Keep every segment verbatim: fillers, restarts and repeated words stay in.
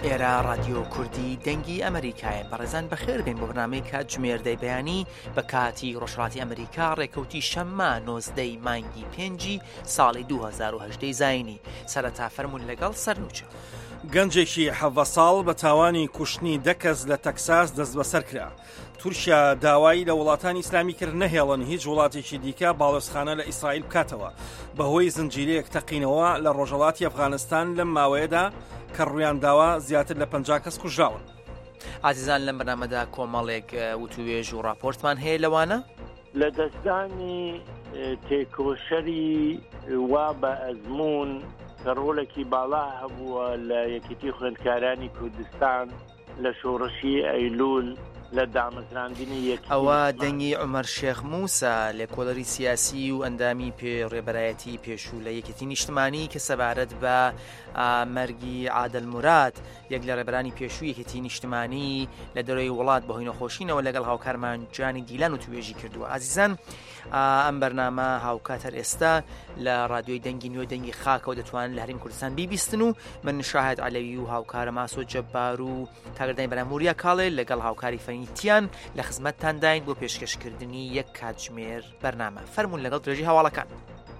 ئێرە رادیۆ کوردی دەنگی ئەمریکایە. بەڕێزان بەخێر بێن بۆ بەرنامەی کات ژمێردەی بەیانی بە کاتی ڕۆژهەڵاتی ئەمریکا ڕێکەوتی شەممە نۆزدەی مانگی پێنجی ساڵی دوو هەزار و هەژدە زاینی. سەرەتا فەرموون لەگەڵ سەرنووچە. گەنجێکی حەڤە ساڵ بە تاوانی کوشتنی دە کەس لە تەکساس دەست بەسەر کرا. تورکیا داوای لە وڵاتانی ئیسلامی کرد نەهێڵن هیچ وڵاتێکی دیکە باڵۆزخانە لە ئیسرائیل بکاتەوە بەهۆی زنجیرەیەک تەقینەوە لە ڕۆژهەڵاتی ئەفغانستان لەم ماوەیەدا کە ڕوویان داوا زیاتر لە پەنجا کەس کوژراون. ئازیزان لەم بەرنامەدا کۆمەڵێک وتوێژ و راپۆرتمان هەیە لەوانە لە دەستدانی تێکۆشەری وا بە ئەزمون کە ڕۆڵێکی باڵا هەبووە لە یەکێتی خوێندکارانی کوردستان لە شۆڕشی ئەیلول لە دامەزراندنی یەکی ئەوە دەنگی عومەر شێخ موسە لێکۆڵەری سیاسی و ئەندامی پێ ڕێبەرایەتی پێشوو لە یەکێتی نیشتمانی کە سەبارەت بە مەرگی عادل موراد یەک لە ڕێبەرانی پێشوو یەکێتی نیشتمانی لە دەرەوەی وڵات بەهۆی نەخۆشینەوە لەگەڵ هاوکارمان جانی دیلان و توێژی کردووە. ئازیزان ئەم بەرنامە هاوکاتەر ئێستا لە رادیۆی دەنگی نوێ دەنگی خاکەوە دەتوانن لە هەرێمی کوردستان بیبیستن و من شاهد عەلەوی و هاوکارە ماسۆ جەبار و کاگەردانی بەراموریا کاڵێ لەگەڵ هاوکاری فەنیتیان لە خزمەتتان داین بۆ پێشکەشکردنی یەک کاتژمێر بەرنامە. فەرموون لەگەڵ درێژی هەواڵەکان.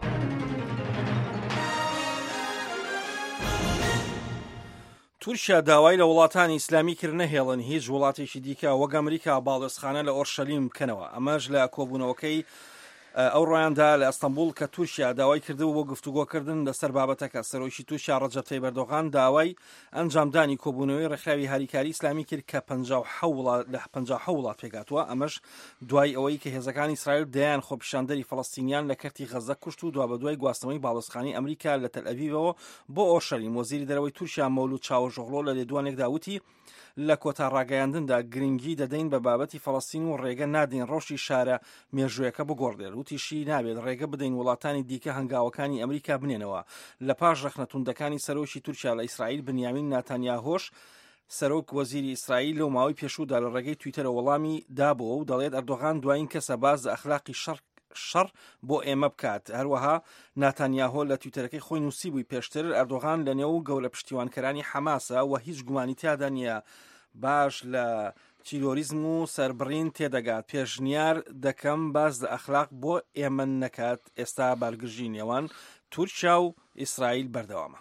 تورکیا داوای لە وڵاتانی ئیسلامی کرد نەهێڵن هیچ وڵاتێکی دیکە وەک ئەمریکا باڵۆزخانە لە ئۆرشەلیم بکەنەوە. ئەمەش لە کۆبوونەوەکەی ئەو ڕۆیاندا لە ئەستەمبول کە تورکیا داوای کردو بۆ گفتوگۆکردن لەسەر بابەتەکە. سەرۆکی تورکیا ڕەجەب تەیب ئەردۆغان داوای ئەنجامدانی کۆبوونەوەی ڕێکخراوی هاریکاری ئیسلامی کرد کە پەنجا و حەوت وڵات پێگاتووە. ئەمەش دوای ئەوەی کە هێزەکانی ئیسرائیل دەیان خۆپیشاندەری فەڵەستینیان لە کەرتی غەزە کوشت و دوا بە دوای گواستنەوەی باڵۆزخانەی ئەمریکا لە تەل ئەڤیڤەوە بۆ ئۆرشەلیم. وەزیری دەرەوەی تورکیا مەولود چاوەژۆغلۆ لە لێدوانێکدا وتی لە کۆتا ڕاگەیاندندا گرنگی دەدەین بە بابەتی فەڵەستین و ڕێگە نادین ڕۆژی شارە مێژوویەکە بگۆڕدێت. وتیشی نابێت ڕێگە بدەین وڵاتانی دیکە هەنگاوەکانی ئەمریکا بنێنەوە. لە پاش ڕەخنەتوندەکانی سەرۆکی تورکیا لە ئیسرائیل بنیامین ناتانیاهۆش سەرۆک وەزیری ئیسرائیل لەو ماوەی پێشوودا لە ڕێگەی تویتەرە وەڵامی دابەوە و دەڵێت ئەردۆغان دوایین کەسە باز لە ئەخلاقی شەڕ شەڕ بۆ ئێمە بکات. هەروەها ناتانیاهۆ لە تویتەرەکەی خۆی نووسی بووی پێشتر ئەردۆغان لە نێو گەورە پشتیوانکەرانی حەماسە و هیچ گومانی تیادا نییە باش لە تیرۆریزم و سەربڕین تێدەگات. پێشنیار دەکەم باز لە ئەخلاق بۆ ئێمە نەکات. ئێستا بارگژی نێوان تورکیا و ئیسرائیل بەردەوامە.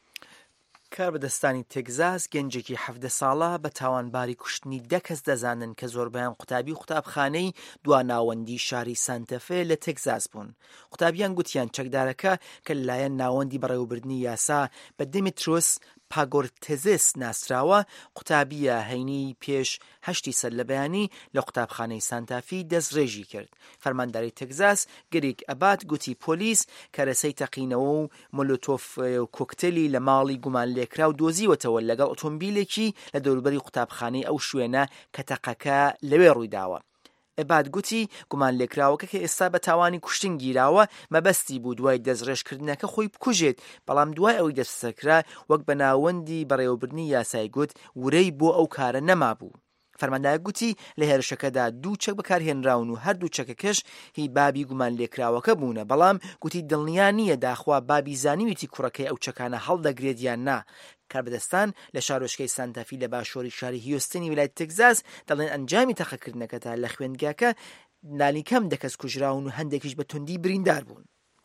کار بەدەستانی تێگزاس گەنجێکی حەڤدە ساڵە بە تاوانباری کوشتنی دە کەس دەزانن کە زۆربیان قوتابی و قوتابخانەی دواناوەندی شاری سانتەفێ لە تێگزاس بوون. قوتابیان گوتیان چەکدارەکە کە لەلایەن ناوەندی بەڕێوەبردننی یاسا بە دیمیترۆس پاگۆرتێزس ناسراوە قوتابیە هەینی پێش هەشتی سەد لە بەیانی لە قوتابخانەی سانتافی دەستڕێژی کرد. فەرمانداری تێگزاس گریک ئەبات گوتی پۆلیس کەرەسەی تەقینەوە و مۆلۆتۆف کۆکتێلی لە ماڵی گومان لێکرا و دۆزیوەتەوە لەگەڵ ئۆتۆمبیلێکی لە دەوروبەری قوتابخانەی ئەو شوێنە کە تەقەکە لەوێ ڕوویداوە. ئەبات گوتی گومان لێکراوەکە کە ئێستا بە تاوانی کوشتن گیراوە مەبەستی بوو دوای دەستڕێژکردنەکە خۆی بکوژێت، بەڵام دوای ئەوەی دەستسەکرا وەک بە ناوەندی بەڕێوەبردننی یاسای گوت ورەی بۆ ئەو کارە نەما بوو. فەرماندایە گوتی لە هێرشەکەدا دوو چەک بەکارهێنراون و هەردوو چەکەکەش هی بابی گومان لێکراوەکە بوونە، بەڵام گوتی دڵنیا نییە داخوا بابی زانیویتی کوڕەکەی ئەو چەکانە هەڵدەگرێت یان نا. کاربەدەستان لە شارۆچکەی سانتافی لە باشۆری شاری هیوستنی ویلایەتی تێگزاس دەڵێن ئەنجامی تەقەکردنەکەدا لە خوێندگاکە نالیکەم دەکەس کوژراون و هەندێکیش بە توندی بریندار بوون.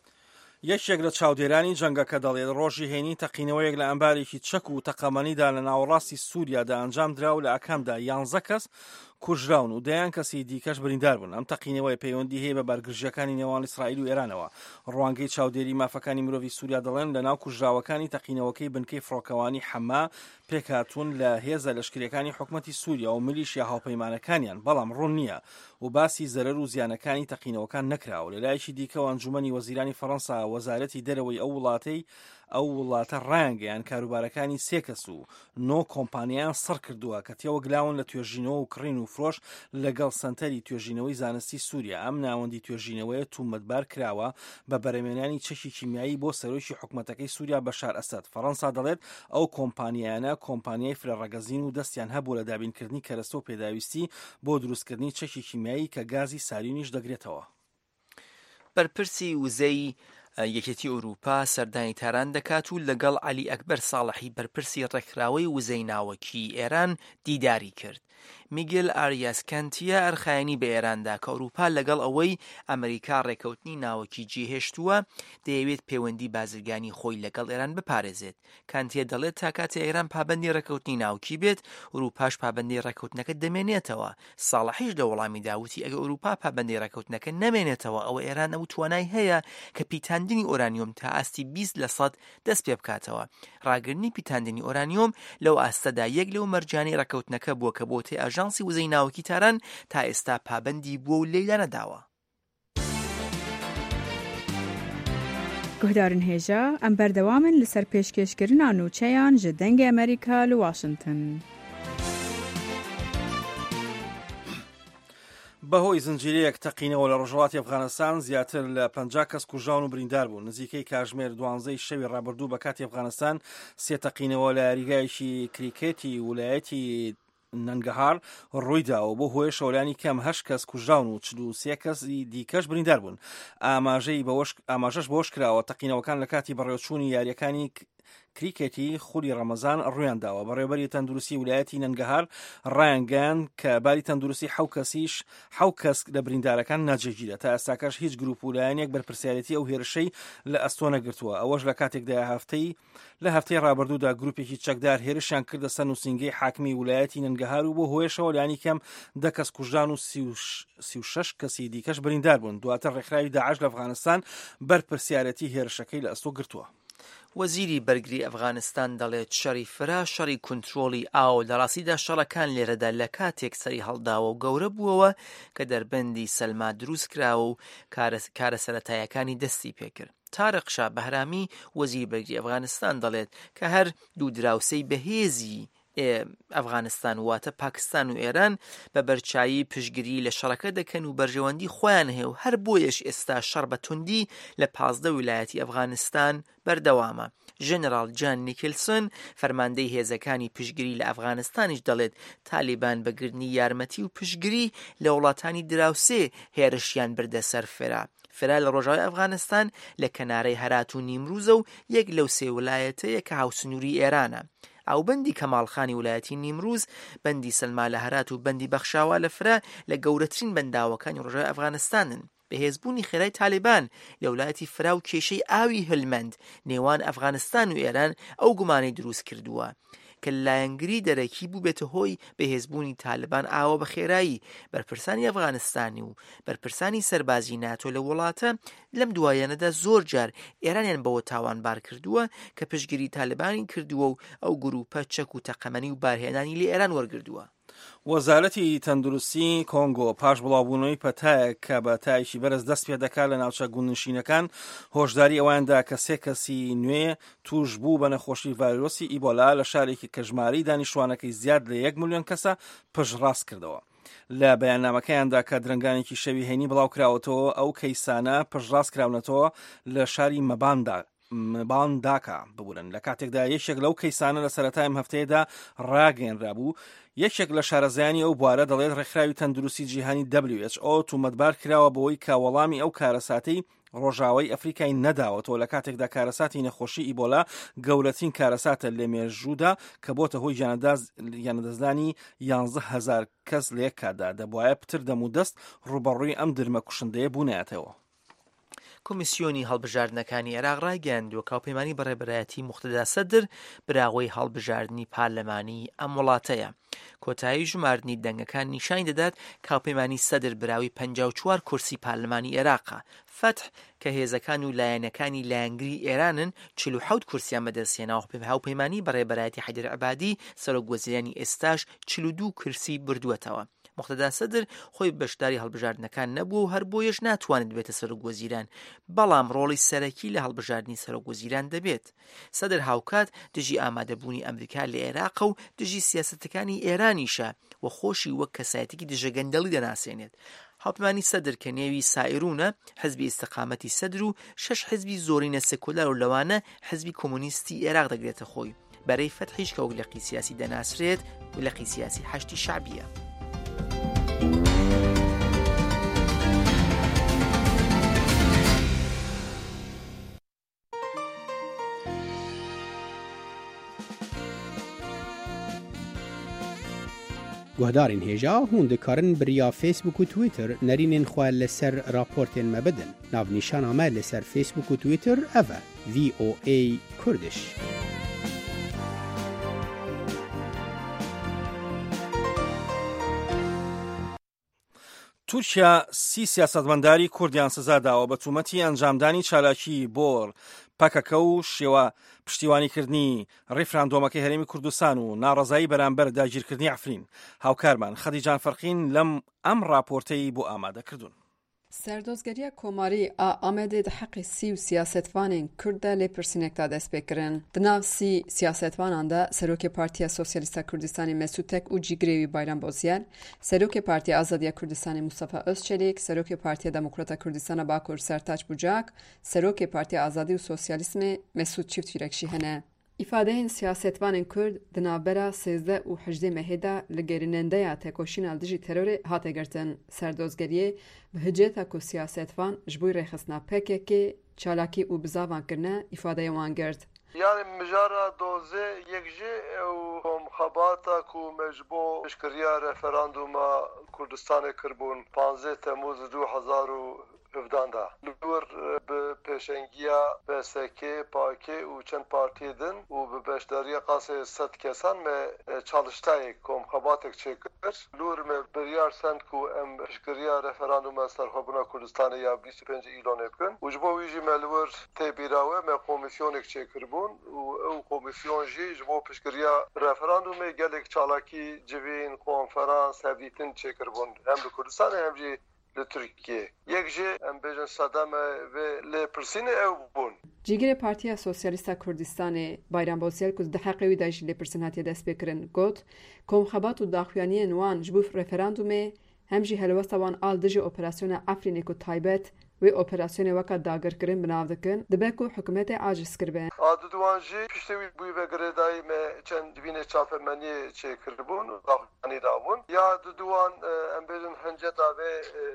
یەکێک لە چاودێرانی جەنگەکە دەڵێت ڕۆژی هێنی تەقینەوەیەک لە ئەمبارێکی چەک و تەقەمەنیدا لە ناوەڕاستی سووریادا ئەنجام درا و لە ئەکامدا یانزە کەس کوژراون و دەیان کەسی دیکەش بریندار بوون. ئەم تەقینەوەی پەیوەندی هەیە بە بەرگژیەکانی نێوان ئیسرائیل و ئێرانەوە. ڕوانگەی چاودێری مافەکانی مرۆڤی سووریا دەڵێن لە ناو کوژراوەکانی تەقینەوەکەی بنکەی فڕۆکەوانی حەما پێکهاتوون لە هێزە لەشکریەکانی حکومەتی سووریا و ملیشیا هاوپەیمانەکانیان، بەڵام ڕوون نییە و باسی زەرەر و زیانەکانی تەقینەوەکان نەکراوە. لەلایەکی دیکەوە ئەنجومەنی وەزیرانی فەڕەنسا وەزارەتی دەرەوەی ئەو وڵاتەی ئەو وڵاتە ڕایانگەیان کاروبارەکانی سێ کەس و نۆ کۆمپانیایان سڕ کردووە کە تێوە گلاون لە توێژینەوە و کڕین و فرۆش لەگەڵ سەنتەری توێژینەوەی زانستی سووریا. ئەم ناوەندی توێژینەوەیە تومەتبار کراوە بە بەرهەمهێنانی چەکی کیمیایی بۆ سەرۆکی حکومەتەکەی سووریا بەشار ئەسەد. فەڕەنسا دەڵێت ئەو کۆمپانیایانە کۆمپانیای فرەڕەگەزین و دەستیان هەبوو لە دابینکردنی کەرەستە و پێداویستی بۆ دروستکردنی چەکی کیمیایی کە گازی سارینیش دەگرێتەوە. بەرپرسی وزەی یەکێتی ئەوروپا سەردانی تاران دەکات و لەگەڵ عەلی ئەکبەر ساڵحی بەرپرسی ڕێکخراوەی وزەی ناوەکی ئێران دیداری کرد. میگل ئاریاس کانتیە ئەرخایەنی بە ئێراندا کە ئەوروپا لەگەڵ ئەوەی ئەمریکا ڕێکەوتنی ناوەکی جێهێشتووە دەیەوێت پەیوەندی بازرگانی خۆی لەگەڵ ئێران بپارێزێت. کانتیە دەڵێت تا کاتێ ئێران پابەندی ڕێکەوتنی ناوکی بێت ئەوروپاش پابەندی ڕێکەوتنەکە دەمێنێتەوە. ساڵحیش لە وەڵامی داوتی ئەگە ئەوروپا پابەندی ڕێکەوتنەکە نەمێنێتەوە ئەوە ئێران ئەو توانای هەیە کە پیتاندنی ئۆرانیۆم تا ئاستی بیست لە سەد دەست پێ بکاتەوە. ڕاگرنی پیتاندنی ئۆرانیۆم لەو ئاستەدا یەک لەو مەرجانی ڕێکەوتنەکە بووە کە بۆتێ ئاژانسی وزەی ناوەکی تاران تا ئێستا پابەندی بووە و لێیدا نەداوە. گهدارن هێژە ئەم بەردەوامن لەسەر پێشکەشکردنا نوچەیان ji dengê ئەمریکا لە واشنگتن. بەهۆی زنجیرەیەک تەقینەوە لە ڕۆژهەڵاتی ئەفغانستان زیاتر لە پەنجا کەس کوژراون و بریندار بوون. نزیکەی کاتژمێر دوانزەی شەوی ڕابردوو بە کاتی ئەفغانستان سێ تەقینەوە لە یاریگایەکی کریکێتی ویلایەتی نەنگەهار ڕوویداوە بۆ هۆی شەولانی کەم هەشت کەس کوژراون و چل و سێ کەسی دیکەش بریندار بوون. ئاماژەش بۆش کراوە تەقینەوەکان لە کاتی بەڕێوەچوونی یاریەکانی کریکێتی خولی ڕەمەزان ڕوویانداوە. بەڕێوەبەری تەندروستی ویلایەتی نەنگەهار ڕایانگەیان کە باری تەندروستی حەو کەسیش حەو کەس لە بریندارەکان ناجێگیرە. تا ئێستاکەش هیچ گروپ ویلایەنێک بەرپرسیارەتی ئەو هێرشەی لە ئەستۆ نەگرتووە. ئەوەش لە کاتێکدا هەفتەی لە هەفتەی ڕابردوودا گروپێکی چەکدار هێرشیان کردە سەر نووسینگەی حاکمی ویلایەتی نەنگەهار و بۆ هۆی شەولانی کەم دە کەس کوژران و سی و شەش کەسی دیکەش بریندار بوون. دواتر ڕێکخراوی داعش لە ئەفغانستان بەرپرسیارەتی هێرشەکەی لە ئەستۆ گرتووە. وەزیری بەرگری ئەفغانستان دەڵێت شەڕی فرا شەڕی کنترۆلی ئاو لە ڕاستیدا شەڕەکان لێرەدا لە کاتێک سەری هەڵداوە و گەورە بووەوە کە دەربەندی سەلما دروست کراوە و کارە سەرەتایەکانی دەستی پێکرد. تارق شا بەهرامی وەزیری بەرگری ئەفغانستان دەڵێت کە هەر دوو دراوسەی بەهێزی ئەفغانستان واتە پاکستان و ئێران بە بەرچایی پشگیری لە شەڕەکە دەکەن و بەرژەوەندی خۆیان هەیە و هەر بۆیەش ئێستا شەڕ بە توندی لە پازدە ویلایەتی ئەفغانستان بەردەوامە. ژێنەرال جان نیکلسن فەرماندەی هێزەکانی پشگیری لە ئەفغانستانیش دەڵێت تالیبان بەگرنی یارمەتی و پشگیری لە وڵاتانی دراوسێ هێرشیان بردە سەر فرا. فرا لە ڕۆژاوی ئەفغانستان لە کەنارەی هەرات و نیمروزە و یەک لەو سێ ویلایەتەیە کە هاوسنووری ئێرانە. ئەو بەندی کەماڵخانی ویلایەتی نیمروز، بەندی سەلما لە هەرات و بەندی بەخشاوا لە فرا لە گەورەترین بەنداوەکانی ڕۆژاوی ئەفغانستانن. بەهێزبوونی خێرای تالیبان لە ویلایەتی فرا و کێشەی ئاوی هەلمەند نێوان ئەفغانستان و ئێران ئەو گومانەی دروست کردووە کە لایەنگری دەرەکی بوو بێتە هۆی بەهێزبوونی تالیبان ئاوە بە خێرایی. بەرپرسانی ئەفغانستانی و بەرپرسانی سەربازی ناتۆ لە وڵاتە لەم دوایەنەدا زۆر جار ئێرانیان بەوە تاوانبار کردووە کە پشگیری تالیبانی کردووە و ئەو گروپە چەک و تەقەمەنی و بارهێنانی لە ئێران وەرگردووە. وەزارەتی تەندروستی کۆنگۆ پاش بڵاوبوونەوەی پەتایە کە بە تایشی بەرز دەست پێ دەکات لە ناوچە گوندنشینەکان هۆشداری ئەواندا کە سێ کەسی نوێ توش بوو بە نەخۆشی ڤایرۆسی ئیبۆلا لە شارێکی کە ژمارەی دانیشتوانەکەی زیاد لە یەک ملیۆن کەسە پشتڕاست کردەوە. لە بەیاننامەکەیاندا کە درنگانێکی شەوی هێنی بڵاوکراوەتەوە ئەو کەیسانە پشتڕاست کراونەتەوە لە شاری مەباندا مەبانداکە ببوورن. لە کاتێکدا یەکێک لەو کەیسانە لە سەرەتای ئەم هەفتەیەدا ڕاگەیەنرا بوو. یەکێک لە شارەزایانی ئەو بوارە دەڵێت ڕێکخراوی تەندروستی جیهانی دبلیو ئەچ ئۆ تومەتبار کراوە بەوەی کە وەڵامی ئەو کارەساتەی ڕۆژاوای ئەفریقای نەداوەتەوە لە کاتێکدا کارەساتی نەخۆشی ئیبۆلا گەورەترین کارەساتە لە مێژوودا کە بۆتە هۆی یانەدەزدانی یانزە هەزار کەس لە یەک کاتدا دەبوایە پتر دەم و دەست ڕوبەڕووی ئەم درمە کوشندەیە بوونایەتەوە. کۆمیسیۆنی هەڵبژاردنەکانی عێراق ڕایگەیاندووە کاوپەیمانی بەڕێبەرایەتی موختەدا سەدر براوەی هەڵبژاردننی پارلەمانی ئەم وڵاتەیە. کۆتایی ژماردنی دەنگەکان نیشانی دەدات کاوپەیمانی سەدر براوی پەنجا و چوار کورسی پارلەمانی عێراقە. فتح کە هێزەکان و لایەنەکانی لایەنگری ئێرانن چل و حەوت کورسیان بەدەستهێناوە. هاوپەیمانی بەڕێبەرایەتی حەیدەر عەبادی سەرۆکوەزیرانی ئێستاش چل و دوو کورسی بردووەتەوە. موختەدا سەدر خۆی بەشداری هەڵبژاردنەکان نەبوو و هەر بۆیەش ناتوانێت بێتە سەرۆکوەزیران، بەڵام ڕۆڵی سەرەکی لە هەڵبژاردننی سەرۆکوەزیران دەبێت. سەدر هاوکات دژی ئامادەبوونی ئەمریکا لە عێراق و دژی سیاسەتەکانی ئێرانیشە و خۆشی وەک کەسایەتێکی دژەگەندەڵی دەناسێنێت. هاوپەیمانی سەدر کە نێوی سائیرونە، حزبی ئیستیقامەتی سەدر و شەش حزبی زۆرینە سێکولار و لەوانە حزبی کۆمۆنیستی عێراق دەگرێتە خۆی. بەرەی فەتحیش کە وەک لەقی سیاسی دەناسرێت و لەقی سیاسی حەشتی شعبیە. گهدارین هیجا هون دکارن بریا فیسبوک و تویتر نرینین خواه لسر راپورتین مبدن. ناو نیشان آمه لسر فیسبوک و تویتر اوه وی او ای کردش. تورکیا سی سیاستمەداری کوردیان سزا داوە بە تومەتی ئەنجامدانی چالاکی بۆ پەکەکە و شێوە پشتیوانیکردنی ڕێفراندۆمەکەی هەرێمی کوردستان و ناڕەزایی بەرامبەر داگیرکردنی عەفرین. هاوکارمان خەدیجان فەرقین لەم ئەم راپۆرتەی بۆ ئامادەکردوون. سەردۆزگەریە کۆماری ئا ئامادێ دە حەقی سی و سیاسەتوانên Kurd de lêpirsînekda dest pê kirin. Di nav sî siyasetvanan de Serokê Partiya Sosyalîsta Kurdistanê Mesûd Tek û Cîgirêwî Bayram Bozyel, Serokê Partiya Azadiya Kurdistanê Mustafa Özçelik, Serokê Partiya Demokrata Kurdistana Bakur Sertaç Bucak, Serokê Partiya Azadî û Sosyalîsmê Mesûd Çiftfîrek jî hene. İfadeyên siyasetvanên Kurd di navbera sêzdeh û hejdê mehê de li gerînendeya tekoşîna li dijî terorê hate girtin. Serdozgeriyê bi hicêta ku siyasetvan ji bo rêxistina P K K, çalakî û bizavan kirine îfadeyê wan girt. Yani mijara dozê yek jî ew komxebata ku me ji bo piştgiriya referanduma Kurdistanê kirbûn panzdeh Temmûz du hezar û hevdan da. Lûr bi pêşengiya P S K, P A K û çend partiyê din û bi beşdariya qasê sed kesan me çalıştayê komxebatek çêkir. Lûr me biryar send ku em piştgiriya referanduma serxwebûna Kurdistanê ya bîst û pênc îlonê bikin. û ji bo wî jî me li wir tê bîrawe me komîsyonek çêkirbûn û ew komîsyon jî ji bo piştgiriya referandumê gelek çalakî civîn, konferans, hevdîtin çêkirbûn. Hem li Kurdistanê hem jî li Tirkiye. Yek jî em bêjin sedeme vê lêpirsînê ew bûn. Cîgirê Partiya Sosyalîsta Kurdistanê Bayram Bozyel ku di heqê wî de jî lêpirsin hatiye dest pê kirin got, komxebat û daxuyaniyên wan ji bo referandumê hem jî helwesta wan al dijî operasyona Efrînê ku taybet wê operasyonê weka dagirkirin binav dikin, dibe ku hikûmetê aciz kiribe. Adı wan jî piştî wî bûyî ve girêdayî me çend divînê çapemeniyê çêkirbûn û daxuyanî dabûn. Ya di wan em bêjin hinceta vê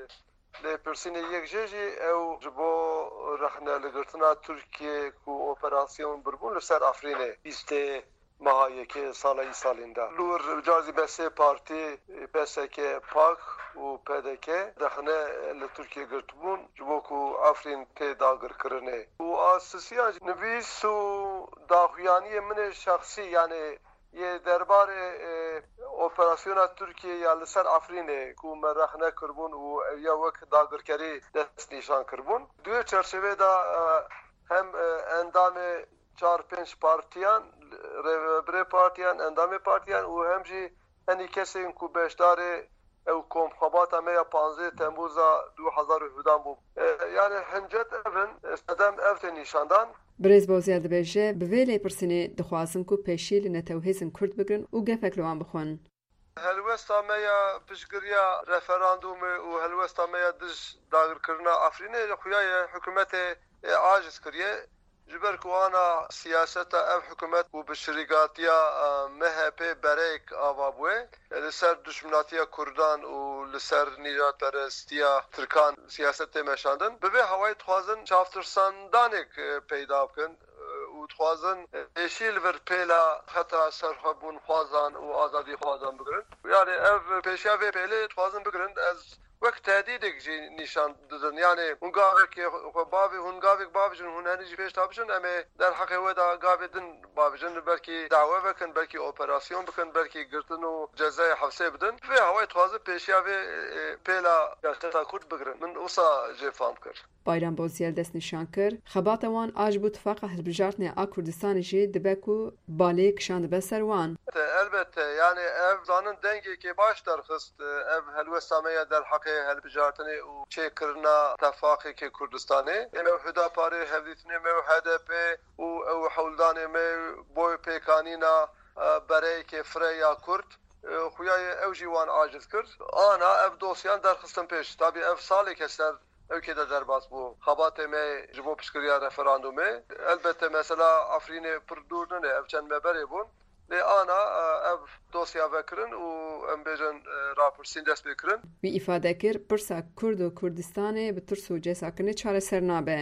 lêpirsînê yek jê jî ew ji bo rexnelîgirtina Tirkiye ku operasyon birbûn li ser Efrînê bîstê meha yekê sala îsalên de. Lûr cazî be sê partî P S K, P A K û P D K dexne li Tirkiye girtibûn ji bo ku Efrîn tê dagirkirinê. û asisiyan nivîs û daxuyaniyê min ê şexsî yani yê derbarê operasyona Tirkiye ya li ser Efrînê ku me rexne kirbûn û ya wek dagirkerî dest nîşan kirbûn. Duê çerçevê de hem endamê çar pênc partiyan, rêveberê partiyan, endamê partiyan û hem jî henî kesên ku beşdarê ew komxebata me ya panzdeh Temmûza du hezar û hevdan bû. Yani hincet evin sedem ev tê nîşandan. Birêz Bozyel dibêje bi vê lêpirsînê dixwazin ku pêşî li netewhêzin Kurd bigirin û gefek li wan bixwin. Helwesta me ya piştgiriya referandumê û helwesta me ya dij dagirkirina Efrînê xuya ye hikûmetê aciz kiriye. Ji ber ku ana siyaseta ev hikûmet û bi şirîgatiya M H P berek ava bûye li ser düşmanatiya Kurdan û li ser nîjatperestiya Tirkan siyasetê meşandin. Bi vê hewayê dixwazin çavtirsandanek peyda bikin û dixwazin êşî li vir pêla heta serxwebûn xwazan û azadî xwazan bigirin. Yani ev pêşiya vê pêlê dixwazin bigirin ez wek tehdîdek jî nîşan didin. Yani hûn gavekê xwe bavê hûn gavek bavêjin hûn henî jî pêş dabijin em ê der heqê we de gavê din bavêjin belkî dawe vekin, belkî operasyon bikin, belkî girtin û cezayê hewsê bidin. Vê hewayê dixwazin pêşiya vê pêla siyaseta Kurd bigirin. Min wisa jê fam kir. Bayram Bozyel dest nîşan kir. Xebata wan a ji bo tifaqa hilbijartinê a Kurdistanê jî dibe ku balê kişan dibe ser wan. Elbette yani ev zanın dengekê baş derxist ev helwesta me ya der heqê helbijartinê û çêkirina tefaqekê Kurdistanê. Em ew Hüdaparê hevdîtinê me H D P û ew hewldanê me boy pêkanîna bereyekê Freya Kurd xuya ye ew jî wan aciz kir. Ana ev dosyan derxistin pêş. Tabî ev salek eser evkê de derbas bû. Xebatê me ji bo piştgiriya referandumê. Elbette mesela Efrînê pir dûr nine ev çend meberê bûn. Lê ana ev dosya vekirin û em bêjin rapirsîn dest pê kirin. Wî îfade kir pirsa Kurd û Kurdistanê bi tirs û cesakirinê çareser nabe.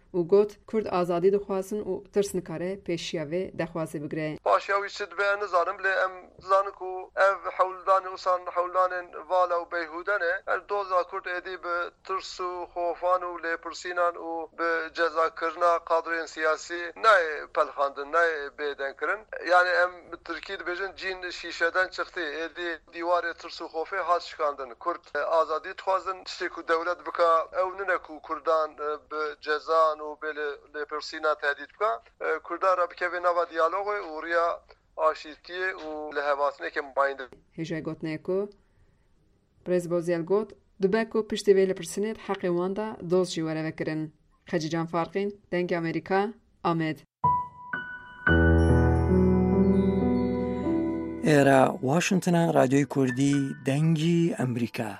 و گوت کرد آزادی دخوازن و ترس نکاره پیشیاوه دخوازه بگره. باشیاوی شد به نظرم لی ام زانکو اف حولدان وسان حولدان والا و بیهودنه دوزا کرد ادی به ترس و خوفان و لی پرسینان و به جزا کرنا قادرین سیاسی نه پلخاندن نه بیدن کرن یعنی ام ترکی دبیجن جین شیشهدن چختی ادی دیوار ترس و خوفه هات شکاندن کرد آزادی تخوازن شکو دولت بکا او ننکو کردان به جزان و به لی پرسینا تهدید بکا کردان را بکوی نوا دیالوگ و ریا آشیتی و لحواسنه که مباینده هجای گوت نیکو پریز بوزیل گوت دبکو پشتی ویل پرسنید حقی واندا دوز جواره وکرن. خجی جان فارقین دنگ امریکا آمد. ایرا واشنطن رادیوی کردی دنگی امریکا.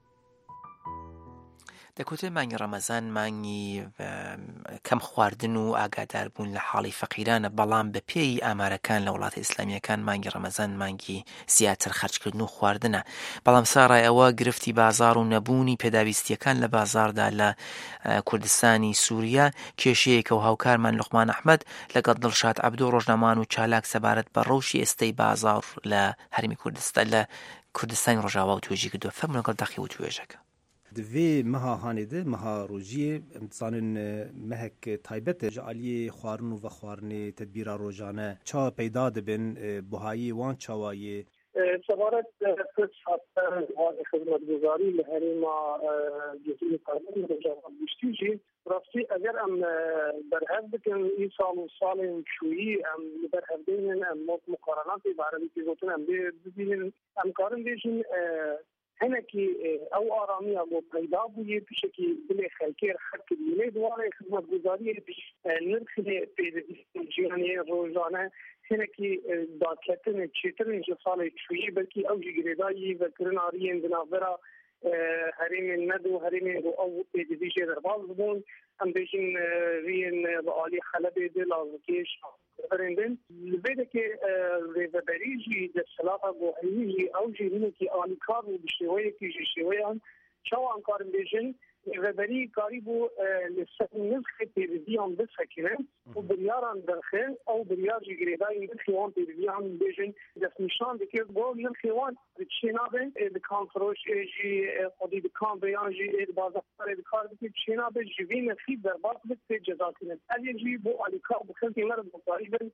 دەکوتێ مانگی ڕەمەزان مانگی کەم خواردن و ئاگاداربوون لە حاڵی فەقیرانە بەڵام بە پێی ئامارەکان لە وڵاتی ئیسلامیەکان مانگی ڕەمەزان مانگی زیاتر خەرجکردن و خواردنە بەڵام ساڕای ئەوە گرفتی بازار و نەبوونی پێداویستیەکان لە بازاردا لە کوردستانی سووریا کێشەیەکە و هاوکارمان لوقمان ئەحمەد لەگەڵ دڵشاد عەبدوو ڕۆژنامەوان و چالاک سەبارەت بە ڕەوشی ئێستەی بازار لە هەرمی کوردستان لە کوردستانی ڕۆژاوا و توێژی کردووە فەرموو لەگەڵ دەقی و توێژەکە دوی مها هانده مها روزی امتحان مهک تایبت جعلی خوارن و خوارن تدبیر روزانه چا پیدا دبن بهایی وان چوایی سوارت کس هفته خدمتگزاری لحریم جزئی قانون رجاء بیشتیجی راستی اگر ام برهد بکن این سال و سال شویی ام برهد بینن ام مقارناتی بعربی که گوتن ام ببینن ام کارن بیشن هنکی او آرامی ابو پیدا بویه پیشه که بله خلکیر خط دیله دواره خدمتگزاری نرخ پیدایشی روزانه هنکی دادکتن چیترین سال شویی بلکی او جگریدایی و کرناری اندنافرا هریم ندو هریم رو او پیدایشی در باز بون هم بیشین رین با آلی خلبه دل آزکیش فرندن لبیده که ریوبریجی در سلاطه بوحیجی او جیرینه که آلی کار و بشتویه که جشتویه هم چاو انکارم بیشن ریوبری کاری بو لسه نزخ پیروزی هم بسکنه و بریاران درخه او بریار جگریدای نرخیوان پیروزی هم بیشن دست نشان دکه گو نرخیوان چینابه دکان فروش جی خودی دکان بیان جی بازار دکار بکی چینابه جوی نرخی در باز بکته جزا کنه اگه جی بو آلیکار بخلطی مرد بطاری بن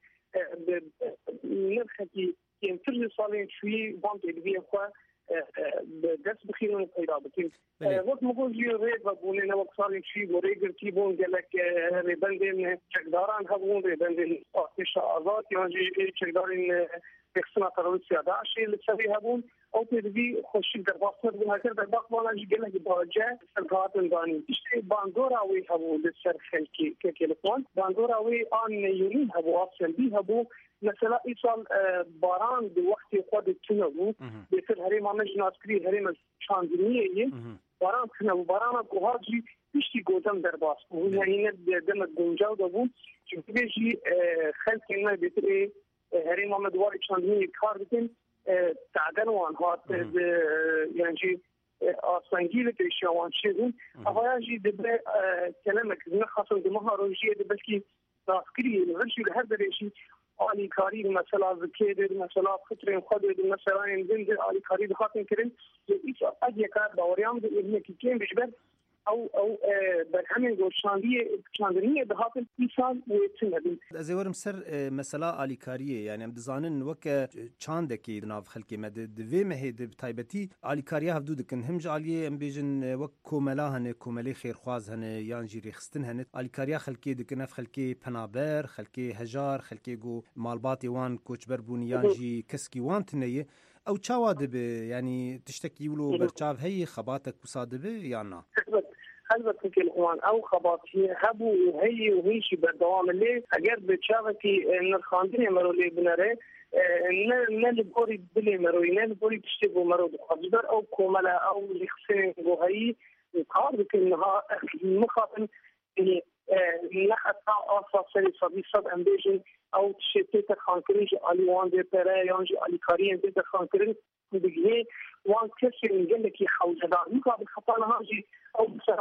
نرخی که امتر سالین شوی وان پیروزی خواه دست بخیرون پیدا بکنیم وقت مگوز یه رید و بونه نوک سالی چی بوری گرتی بون گلک ریبندین چکداران هبون ریبندین آتش آزاد یا چکدارین اقسنا تروریستی داعشی لسوی هبون او پیروی خوشی در باستر بون هکر در باق بانا جی گلک باجه سرکاتن دانی اشتی باندور آوی هبون لسر خلکی که کلفون باندور آوی آن یونین هبو آفسن بی هبو مثلا این سال باران دو وقتی خود تونه بود بهتر هریم آمه جناسکری هریم چاندنیه باران تونه بود باران کوهاجی پیشتی گودم در باست بود یعنی نه دم گنجاو دا بود چون بیشی خلق نه بهتر هریم آمه دوار چاندنیه کار بکن تعدن وان هات یعنی آسانگیل پیشیوان شدون احوالجی دبه کلمه که خاصم دمها روشیه دبشکی ناسکری ورشی هر درشی آلی کاری مثلا ذکر مثلا خطر خود مثلا این زنده آلی کاری بخاطر کردن ایش اگه کار داوریام ده اینه که کیم بشبر او او بر همین گوشاندی چاندنی به حاصل ایشان ويتنبي از ورم سر مثلا آلی کاریه یعنی ام دزانن وک چاندکی ناف خلکی مد دوی مهد تایبتی آلی کاریه هفدو دکن هم جالی ام بیجن وک کوملا هنه کوملی خیرخواز هنه یان جیری خستن هنه آلی کاریه خلکی دکن اف خلکی پنابر خلکی هجار خلکی گو مالباتی وان کوچبر بون یان جی کسکی وان تنیه او چاوا دبه یعنی تشتکی ولو برچاو هی خباتك وصادبه یا نه البته که الان او خباتی هبو و هی و هیچی به دوام لی اگر به چاوتی نرخاندنی مرولی بنره نه نه لبوری بلی مروی نه لبوری تشتی بو مرو بخوابیدار او کوملا او لخسین بو هی کار بکنها مخاطن یعنی نخطا آسا سری صدی صد امبیجن او تشتی تخانکریش آلی وان دی پره یانجی آلی کاری انتی تخانکریش بگیه وان کسی انگل که خوزدار مقابل خطانه هاجی او بسرعه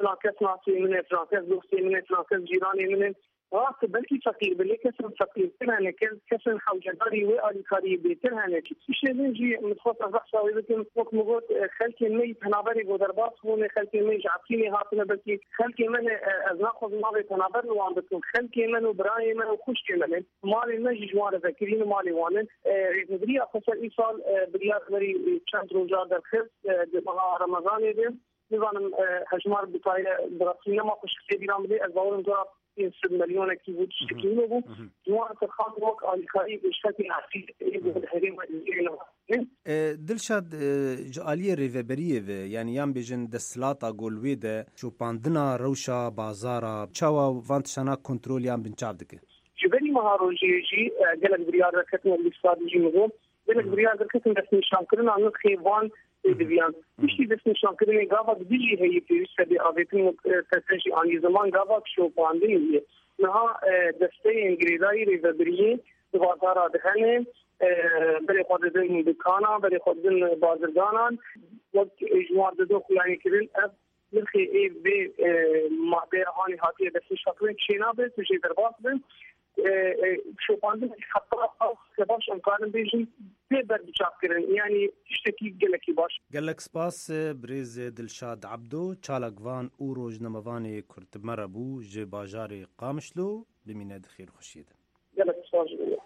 فلان کەس ناسی منێ فلان کەس دۆستی منێ فلان کەس جیرانی منێ ڕاستە بەلکی فەقیر بێ کەسم فەقیرتر هەنێ کەسن حەوجەداری وێ ئالیکاری بێتر هەنێ شێنجی متخۆت ئەز بەخشاوی بکەم وەکم گوت خەلکی مەی پەنابەری بۆ دەرباس بوونێ خەلکی مەی ژعفرینێ هاتنە بەلکی خەلکی من ئەز ناخۆز ماڵی پەنابەر وان بکەم خەلکی من و برایێ من و خوشکی منێ ماڵی مەژی جوانە ڤەکرین و ماڵی وانن ڕێزنگریە خۆسەر ئیساڵ بریار بەری چەند ڕۆژا دەرخست مەها ڕەمەزانێ بێ نزانم هەژمار بتایە بڕاستینەما خوشکێ بیران بدێ ئەز باوەرم زۆر صد مليونێکی بوو شکلینە بوو جوان ترخان وەک ئالیکاری بشکەتی عەفی هەرێمە دلشاد عالیە ڕێڤەبەریەوێ یعنی یان بێژن دەسەڵاتە گۆلوێ دە چۆپاندنا ڕەوشە بازارە چاوە ڤانتشانە کۆنترۆلیان بنچاو دکە جبەری مەها ڕۆژێژی گەلک بریارەکەتن لیستادیژی مگۆ گەلک بریارەکەتن دەستنیشانکردنا نرخ خێوان دیویان پشتی دەستنیشانکردنی گاوا دیجی هەیە پێویستە بێ ئاڤێتن تەسەژی ئانی زەمان گاوا شۆپاندنی نها دەستەی ئینگلیزایی ڕێڤەبریە بازارە دهەنێ بەرێ خۆ دەدەن دکانە بەرێ خۆ دەدەن بازرگانان وەک ژمار دەدۆ خوڵانیکردن ئەف نرخی ئێ بێ مادەیەهانی هاتیە دەستنیشانکردن شێنا بێت توشێ دەرباس بن شۆپاندن حتا باش ئەمکارن بێژن پێ بەربچاوکردن یعنی شتێکی گەلێکی باش گەلک سپاس برێز دلشاد عەبدۆ چالاکڤان û rojnamevanê Kurtmere bû ji bajarê Qamişlo bimîne di xêrxweşiyê de. Gelek spas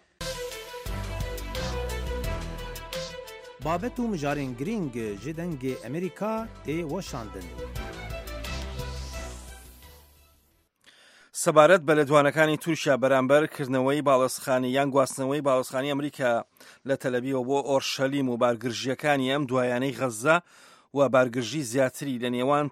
babet û mijarên girîng ji dengê Amerîka tê weşandin. سەبارەت بە لەدوانەکانی تورکیا بەرامبەرکردنەوەی باڵەسخانی یان گواستنەوەی باڵەسخانی ئەمریکا لە تەلەڤیڤ بۆ ئۆرشەلیم و بارگرژیەکانی ئەم دوایانەی غەزە و بارگرژی زیاتری لە نێوان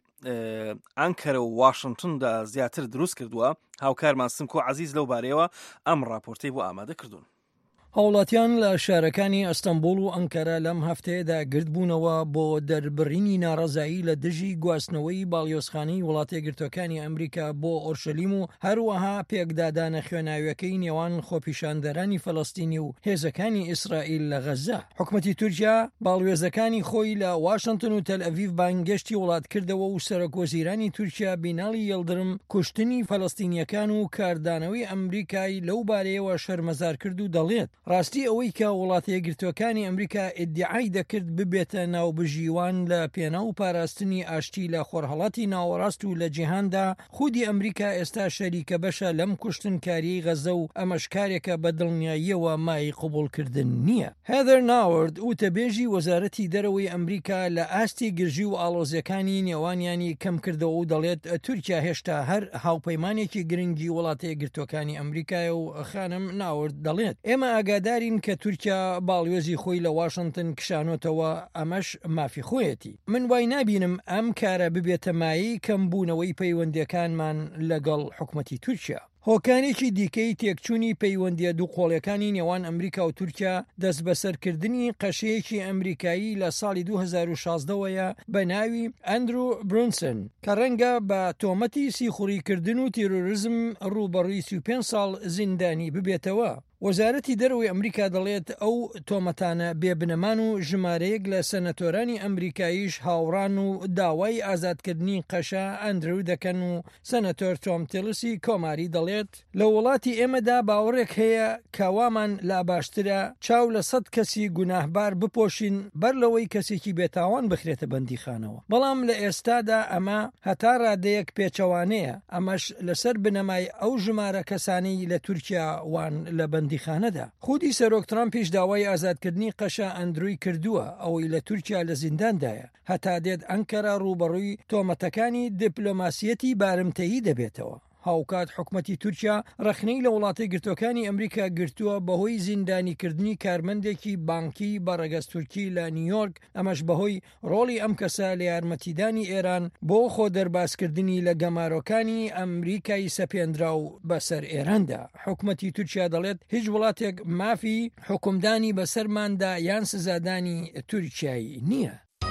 ئەنکەرە و واشنگتندا زیاتر دروست کردووە. هاوکارمان سمکۆ عەزیز لەو بارەیەوە ئەم ڕاپۆرتەی بۆ ئامادە کردوون. هاوڵاتیان لە شارەکانی ئەستەمبوڵ و ئەنکەرە لەم هەفتەیەدا گردبوونەوە بۆ دەربڕینی ناڕەزایی لە دژی گواستنەوەی باڵیۆزخانەی وڵاتە یەکگرتووەکانی ئەمریکا بۆ ئۆرشەلیم و هەروەها پێکدادانە خوێناویەکەی نێوان خۆپیشاندەرانی فەڵەستینی و هێزەکانی ئیسرائیل لە غەزە. حکومەتی تورکیا باڵیۆزەکانی خۆی لە واشنگتن و تەلئەڤیڤ بانگەشتی وڵات کردەوە و سەرۆکوەزیرانی تورکیا بیناڵی یەڵدرم کوشتنی فەڵەستینیەکان و کاردانەوەی ئەمریکای لەو بارەیەوە شەرمەزار کرد و دەڵێت ڕاستی ئەوەی کە وڵاتە یەکگرتووەکانی ئەمریکا ئیدعای دەکرد ببێتە ناوبژیوان لە پێناو پاراستنی ئاشتی لە خۆرهەڵاتی ناوەڕاست و لە جیهاندا خودی ئەمریکا ئێستا شەریکە بەشە لەم کوشتنکاریی غەزە و ئەمەش کارێکە بە دڵنیاییەوە مای قبولکردن نییە. هێدەر ناوەرد وتەبێژی وەزارەتی دەرەوەی ئەمریکا لە ئاستی گرژی و ئاڵۆزیەکانی نێوانیانی کەم کردەوە و دەڵێت تورکیا هێشتا هەر هاوپەیمانێکی گرنگی وڵاتە یەکگرتووەکانی ئەمریکایە و خانم ناوەرد دەڵێت ئێمە ئاگادارین کە تورکیا باڵیۆزی خۆی لە واشنگتن کشانۆتەوە ئەمەش مافی خۆیەتی. من وای نابینم ئەم کارە ببێتە مایی کەمبوونەوەی پەیوەندیەکانمان لەگەڵ حکومەتی تورکیا. هۆکانێکی دیکەی تێکچوونی پەیوەندیە دووقۆڵیەکانی نێوان ئەمریکا و تورکیا دەست بەسەرکردنی قەشەیەکی ئەمریکایی لە ساڵی دوو هەزار و شازدەوەیە بە ناوی ئەندرو برونسن کە ڕەنگە بە تۆمەتی سیخوڕیکردن و تیرۆریزم ڕوبەڕووی سی و پێنج ساڵ زیندانی ببێتەوە. وەزارەتی دەرەوەی ئەمریکا دەڵێت ئەو تۆمەتانە بێبنەمان و ژمارەیەک لە سەنەتۆرانی ئەمریکاییش هاوڕان و داوای ئازادکردنی قەشە ئەندرو دەکەن و سەنەتۆر تۆم تیلسی کۆماری دەڵێت لە وڵاتی ئێمەدا باوەڕێک هەیە کاوامان لا باشترە چاو لە سەد کەسی گوناهبار بپۆشین بەر لەوەی کەسێکی بێتاوان بخرێتە بەندیخانەوە. بەڵام لە ئێستادا ئەمە هەتا ڕادەیەک پێچەوانەیە ئەمەش لەسەر بنەمای ئەو ژمارە کەسانی لە تورکیا وان لە بەندیخانەدا. خودی سەرۆک ترامپیش داوای ئازادکردنی قەشە ئەندروی کردووە ئەوەی لە تورکیا لە زینداندایە هەتا دێت ئەنکەرە ڕوبەڕووی تۆمەتەکانی دیپلۆماسیەتی بارمتەیی دەبێتەوە. هاوکات حکومەتی تورکیا ڕەخنەی لە وڵاتە گرتوەکانی ئەمریکا گرتووە بەهۆی زیندانیکردنی کارمەندێکی بانکی بەڕێگەز تورکی لە نیویۆرک ئەمەش بەهۆی ڕۆڵی ئەم کەسە لە یارمەتیدانی ئێران بۆ خۆ دەرباسکردنی لە گەمارۆکانی ئەمریکای سەپێنرا و بەسەر ئێراندا. حکومەتی تورکیا دەڵێت هیچ وڵاتێک مافی حکومدانی بەسەرماندا یان سزادانی تورکیایی نییە.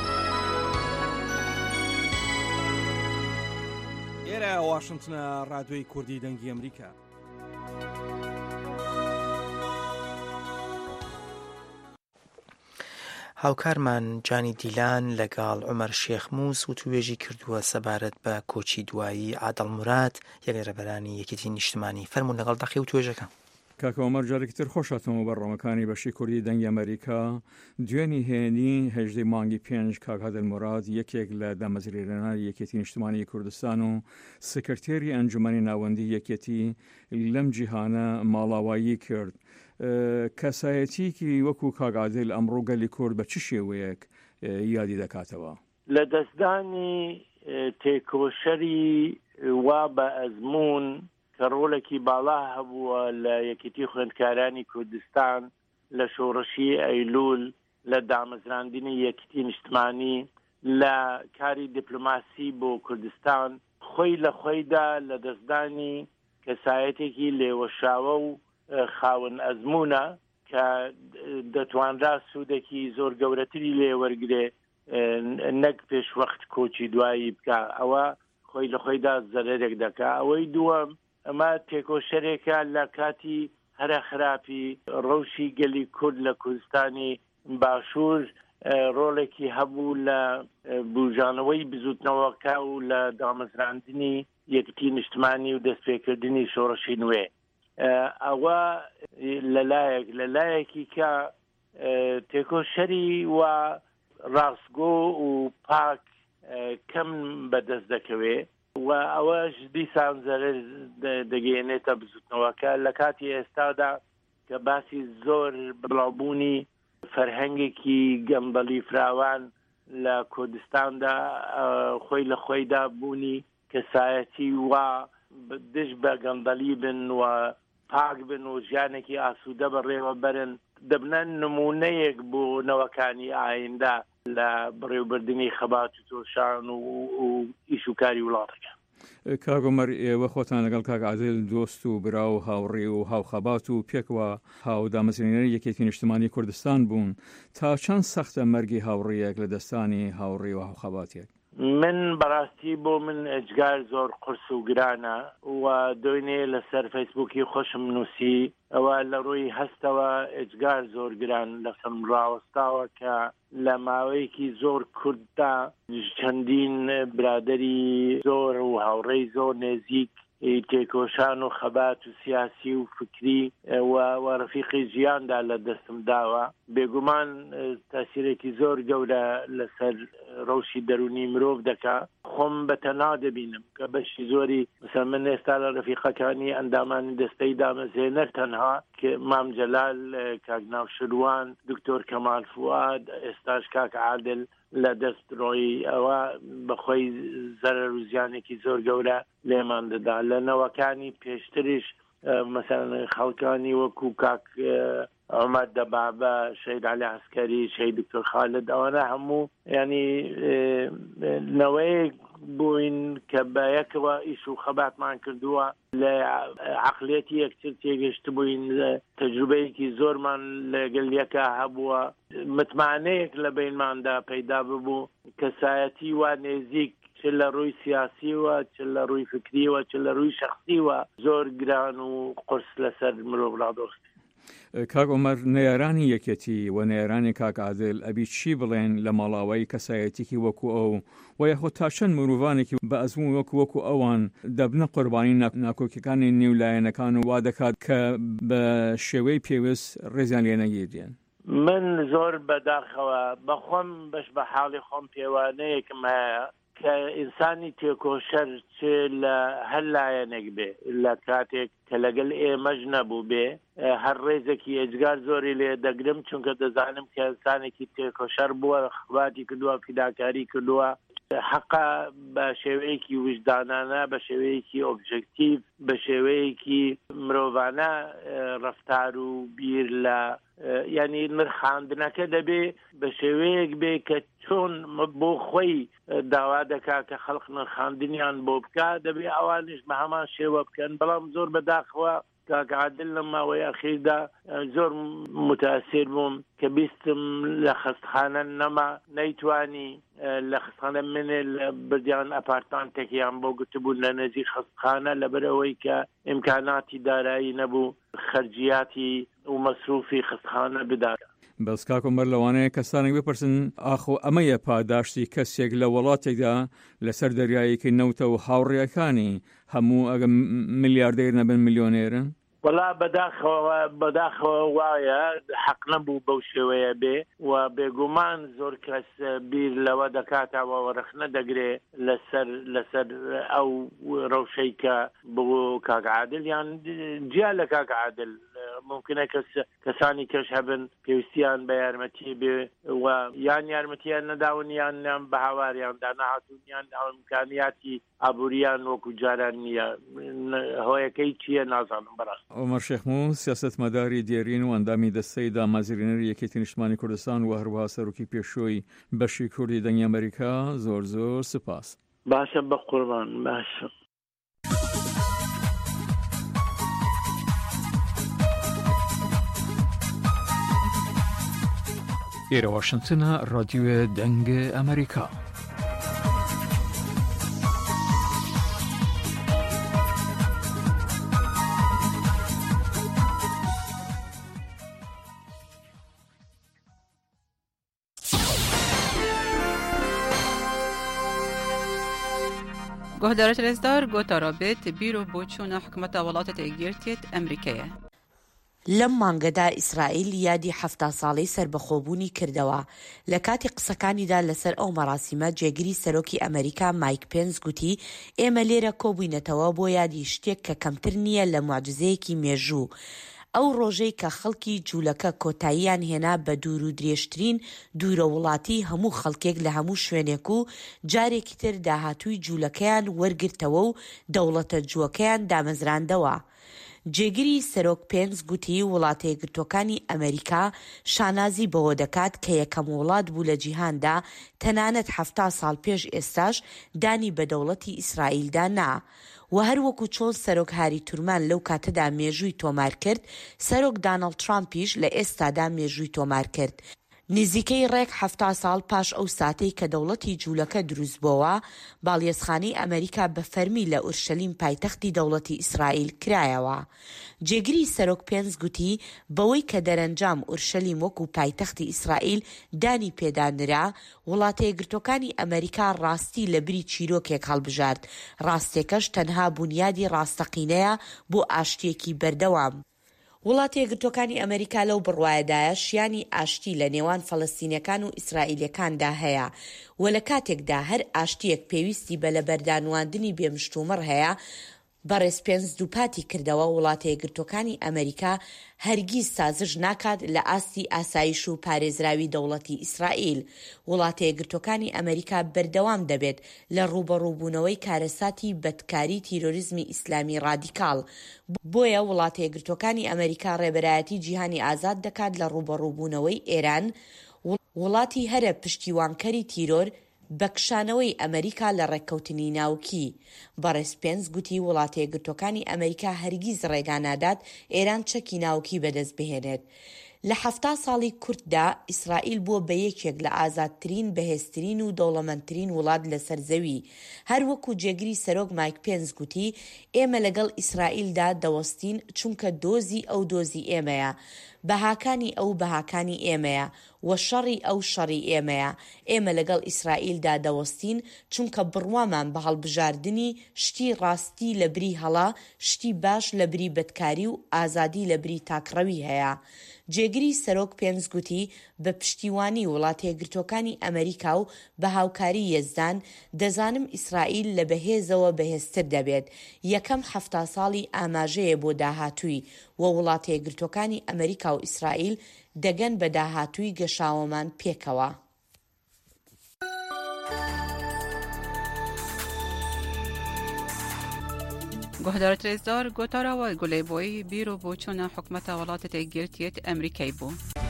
ئێرە واشنگتنە ڕادیۆی کوردی دەنگی ئەمریکا. هاوکارمان جانی دیلان لەگەڵ عومەر شێخموس و توێژی کردووە سەبارەت بە کۆچی دوایی عادڵ موراد یەک لە ڕێبەرانی یەکێتی نیشتمانی. فەرموون لەگەڵ دەقی و توێژەکە. کاکە عومەر جارێکی تر خۆشاتەوە بەڕۆمەکانی بەشی کوردی دەنگی ئەمریکا دوێنی هێنی هەژدەی مانگی پێنج کاک عادڵ موراد یەکێک لە دامەزرێنەرانی یەکێتی نیشتمانی کوردستان و سکرتێری ئەنجومەنی ناوەندی یەکێتی لەم جیهانە ماڵاوایی کرد. کەسایەتیکی وەکو کاک عادڵ ئەمڕۆ گەلی کورد بە چ شێوەیەک یادی دەکاتەوە؟ لە دەستدانی تێکۆشەری وا بە ئەزمون کە ڕۆڵێکی باڵا هەبووە لە یەکێتی خوێندکارانی کوردستان لە شۆڕشی ئەیلول لە دامەزراندنی یەکێتی نیشتمانی لە کاری دیپلۆماسی بۆ کوردستان خۆی لە خۆیدا لە دەستدانی کەسایەتێکی لێوەشاوە و خاون ئەزمونە کە دەتوانرا سوودێکی زۆر گەورەتری لێوەرگرێ نەک پێش وەخت کۆچی دوایی بکە. ئەوە خۆی لە خۆیدا زەرێک دەکا. ئەوەی دووەم ئەمە تێکۆشەرێکە لە کاتی هەرە خراپی ڕەوشی گەلی کورد لە کوردستانی باشوور ڕۆڵێکی هەبوو لە بوژانەوەی بزوتنەوەکە و لە دامەزراندنی یەکێتی نیشتمانی و دەستپێکردنی شۆڕشی نوێ. ئەوە لەلایەک لەلایەکی کە تێکۆشەری و ڕاستگۆ و پاک کەم بەدەست دەکەوێ و ئەوەش دیسان زەرەر دەگەێنێتە بزوتنەوەکە لە کاتی ئێستادا کە باسی زۆر بڵاوبوونی فەرهەنگێکی گەمبەڵی فراوان لە کوردستاندا خۆی لە خۆیدا بوونی کەسایەتی وا دش بە گەمبەڵی بن و پاک بن و ژیانێکی ئاسوودە بەڕێوە بەرن دەبنە نمونەیەک بۆ نەوەکانی ئایندا لە بڕێوەبردننی خەبات و تۆشان و ئیش و کاری وڵاتەکە. کاک عومەر ئێوە خۆتان لەگەڵ کاک عادڵ دۆست و برا و هاوڕێ و هاوخەبات و پێکەوە هاو دامەزرێنەری یەکێتی نیشتمانی کوردستان بوون. تا چەند سەختە مەرگی هاوڕێیەک لە دەستانی هاوڕێ و هاوخەباتێک؟ من بەڕاستی بۆ من ئەجگار زۆر قرس و گرانە و دوێنێ لەسەر فەیسبووکی خۆشم نووسی ئەوە لە ڕووی هەستەوە ئەجگار زۆر گران لەسەم ڕاوەستاوە کە لە ماوەیەکی زۆر کورددا چەندین برادەری زۆر و هاوڕێی زۆر نێزیک تێکۆشان و خەبات و سیاسی و فکری و ڕەفیقی ژیاندا لە دەستم داوە. بێگومان تاسیرێکی زۆر گەورە لەسەر ڕەوشی دەرونی مرۆڤ دەکا. خۆم بەتەنها دەبینم کە بەشی زۆری مثلا من ئێستا لە ڕەفیقەکانی ئەندامانی دەستەی دامەزێنەر تەنها کە مام جەلال، کاک ناوشروان، دکتۆر کەمال فواد، ئێستاش کاک عادڵ لە دەست ڕۆی ئەوە بەخۆی زەرەر و زیانێکی زۆر گەورە لێمان دەدا. لە نەوەکانی پێشتریش مەسەڵەن خەڵکانی وەکو کاک عومەر دەبابە، شەید عەلی عەسکەری، شەید دکتۆر خالد، ئەوانە هەموو ینی نەوەیەک بووین کە بە یەکەوە ئیش و خەباتمان کردووە، لە عەقڵیەتی یەکتر تێگەشت بووین، تەجروبەیەکی زۆرمان لەگەڵ یەکە هەبووە، متمانەیەک لە بینماندا پەیدا ببوو، کەسایەتی وا نێزیک چ لە ڕووی سیاسیوە، چ لە ڕووی فکریوە، چ لە ڕووی شەخصیوە زۆر گران و قرس لەسەر مرۆڤ ڕادۆخست. کاک عومەر، نێرانی یەکێتی و نێرانی کاک عادڵ ئەبی چی بڵێن لە ماڵاوایی کەسایەتێکی وەکو ئەو و یاخۆ تا چەند مرۆڤانێکی بە ئەزموون وەکو وەکو ئەوان دەبنە قوربانی ناکۆکیەکانی نێولایەنەکان و وا دەکات کە بە شێوەی پێویست ڕێزیان لێ نەگیردێن؟ من زۆر بەداخەوە بەخۆم بەش بە حاڵی خۆم پێوانەیەکم هەیە کە ئینسانی تێکۆشەر چ لە هەر لایەنێک بێ لە کاتێک کە لەگەڵ ئێمەش نەبوو بێ، هەر ڕێزێکی ئێجگار زۆری لێ دەگرم، چونکە دەزانم کە ئینسانێکی تێکۆشەر بووە، خەباتی کردووە، فیداکاری کردووە، حەقا بە شێوەیەکی وجدانانە، بە شێوەیەکی ئۆبجێکتیڤ، بە شێوەیەکی مرۆڤانە ڕەفتار و بیر لە ینی نرخاندنەکە دەبێ بە شێوەیەک بێ کە چۆن بۆ خۆی داوا دەکا کە خەڵق نرخاندنیان بۆ بکە، دەبێ ئەوانش بە هەمان شێوە بکەن. بەڵام زۆر بەداخەوە کاک عادڵ لە ماوەی ئەخیردا زۆر متاثر بووم کە بیستم لە خەستخانە نەما، نەیتوانی لە خەستخانە منێ لە بردیان ئەپارتمان تێکیان بۆ گرتبوون لە نزیک خەستخانە لەبەرەوەی کە ئیمکاناتی دارایی نەبوو خەرجیاتی و مەسروفی خەستخانە بدات. بەسکا کۆمەر لەوانەیە کەسانێک بپرسن ئاخۆ ئەمەیە پاداشتی کەسێک لە وڵاتێکدا لەسەر دەریایەکی نەوتە و هاوڕێیەکانی هەموو ئەگە ملیاردێر نەبن میلیۆنێرن؟ وڵا بەداخەوە بەداخەوە وایە حەق نەبوو بەو شێوەیە بێ و بێگومان زۆر کەس بیر لەوە دەکاتەوە وەرەخنە دەگرێ لەسەر لەسەر ئەو ڕەوشەی کە بۆ کاک عادل یان جیا لە کاک عادل ممکنە کەس کەسانی کەش هەبن پێویستیان بە یارمەتی بێ و یان یارمەتیان نەداون یان یان بە هاواریاندا نەهاتوون یان ئەمکانیاتی ئابووریان وەکو جاران نییە هۆیەکەی چییە نازانم بەڕاست. عومەر شێخموو سیاسەتمەداری دێرین و ئەندامی دەستەی دامەزرێنەری یەکێتی نیشتمانی کوردستان و هەروەها سەرۆکی پێشۆی بەشی کوردی دەنگی ئەمریکا زۆر زۆر سوپاس. باشە بە قوربان باشە. ئێرە واشنتنە ڕادیۆ دەنگە ئەمریکا. گهدارت رزدار گوتارا بیت بیرو بوچونا حکمت ولاتت ایگیرتیت امریکیه. لەم مانگەدا ئیسرائیل یادی حەفتا ساڵەی سربەخۆبوونی کردەوە. لە کاتی قسەکانیدا لەسەر ئەو مەراسیمە جێگیری سەرۆکی ئەمریکا مایک پێنس گوتی ئێمە لێرە کۆبووینەتەوە بۆ یادی شتێک کە کەمتر نییە لە موعجزەیەکی مێژوو. ئەو ڕۆژەی کە خەڵکی جوولەکە کۆتاییان هێنا بە دوور و درێژترین دوورە وڵاتی هەموو خەڵکێک لە هەموو شوێنێک و جارێکی تر داهاتووی جوولەکەیان وەرگرتەوە و دەوڵەتە جووەکەیان دامەزراندەوە. جێگیری سەرۆک پێنس گوتی وڵاتە یەکگرتووەکانی ئەمریکا شانازی بەوە دەکات کە یەکەم وڵات بوو لە جیهاندا تەنانەت هەفتا ساڵ پێش ئێستاش دانی بە دەوڵەتی ئیسرائیلدا نا. و هەروەکو چۆن سەرۆک هاری تورمان لەو کاتەدا مێژووی تۆمار کرد، سەرۆک دانەڵد ترامپیش لە ئێستادا مێژووی تۆمار کرد. نزیکەی ڕێک هەفتا ساڵ پاش ئەو ساتەی کە دەوڵەتی جوولەکە دروست بووە، باڵیۆزخانەی ئەمریکا بە فەرمی لە ئورشەلیم پایتەختی دەوڵەتی ئیسرائیل کرایەوە. جێگیری سەرۆک پێنس گوتی بەوەی کە دەرەنجام ئورشەلیم وەکو پایتەختی ئیسرائیل دانی پێدانرا، وڵاتە یەکگرتووەکانی ئەمریکا ڕاستی لە بری چیرۆکێک هەڵبژارد، ڕاستێکەش تەنها بونیادی ڕاستەقینەیە بۆ ئاشتیەکی بەردەوام. وڵاتی یەکگرتووەکانی ئەمریکا لەو بڕوایەدایە شیانی ئاشتی لە نێوان فەڵەستینیەکان و ئیسرائیلەکاندا هەیە و لە کاتێکدا هەر ئاشتیەک پێویستی بە لە بەردانواندنی بێمشتومڕ هەیە، بەڕێز پێنس دووپاتی کردەوە وڵاتە یەکگرتووەکانی ئەمریکا هەرگیز سازش ناکات لە ئاستی ئاسایش و پارێزراوی دەوڵەتی ئیسرائیل. وڵاتە یەکگرتووەکانی ئەمریکا بەردەوام دەبێت لە ڕوبەڕووبوونەوەی کارەساتی بەدکاری تیرۆریزمی ئیسلامی ڕادیکاڵ. بۆیە وڵاتە یەکگرتووەکانی ئەمریکا ڕێبەرایەتی جیهانی ئازاد دەکات لە ڕوبەڕووبوونەوەی ئێران، وڵاتی هەرە پشتیوانکەری تیرۆر بەکشانەوەی ئەمریکا لە ڕێککەوتنی ناوکی. بەڕێز پێنس گوتی وڵاتە یەکگرتووەکانی ئەمریکا هەرگیز ڕێگانادات ئێران چەکی ناوکی بەدەست بهێنێت. لە حەفتا ساڵی کورتدا ئیسرائیل بووە بە یەکێک لە ئازادترین، بەهێزترین و دەوڵەمەندترین وڵات لەسەر زەوی. هەروەکو جێگیری سەرۆک مایک پێنس گوتی ئێمە لەگەڵ ئیسرائیلدا دەوەستین چونکە دۆزی ئەو دۆزی ئێمەیە، بەهاکانی ئەو بەهاکانی ئێمەیە و شەڕی ئەو شەڕی ئێمەیە. ئێمە لەگەڵ ئیسرائیلدا دەوەستین چونکە بڕوامان بە هەڵبژاردننی شتی ڕاستی لە بری هەڵا، شتی باش لە بری بەدکاری و ئازادی لە بری تاکڕەوی هەیە. جێگیری سەرۆک پێنس گوتی بە پشتیوانی وڵاتە یەکگرتووەکانی ئەمریکا و بە هاوکاری یەزدان دەزانم ئیسرائیل لە بەهێزەوە بەهێزتر دەبێت. یەکەم هەفتا ساڵی ئاماژەیە بۆ داهاتووی و وڵاتە یەکگرتووەکانی ئەمریکا و ئیسرائیل دەگەن بە داهاتووی گەشاوەمان پێکەوە. گهدارت رزدار گوتارا و گله بوی بیرو بوچونا حکمت ولاتت ایگیرتیت امریکای بو.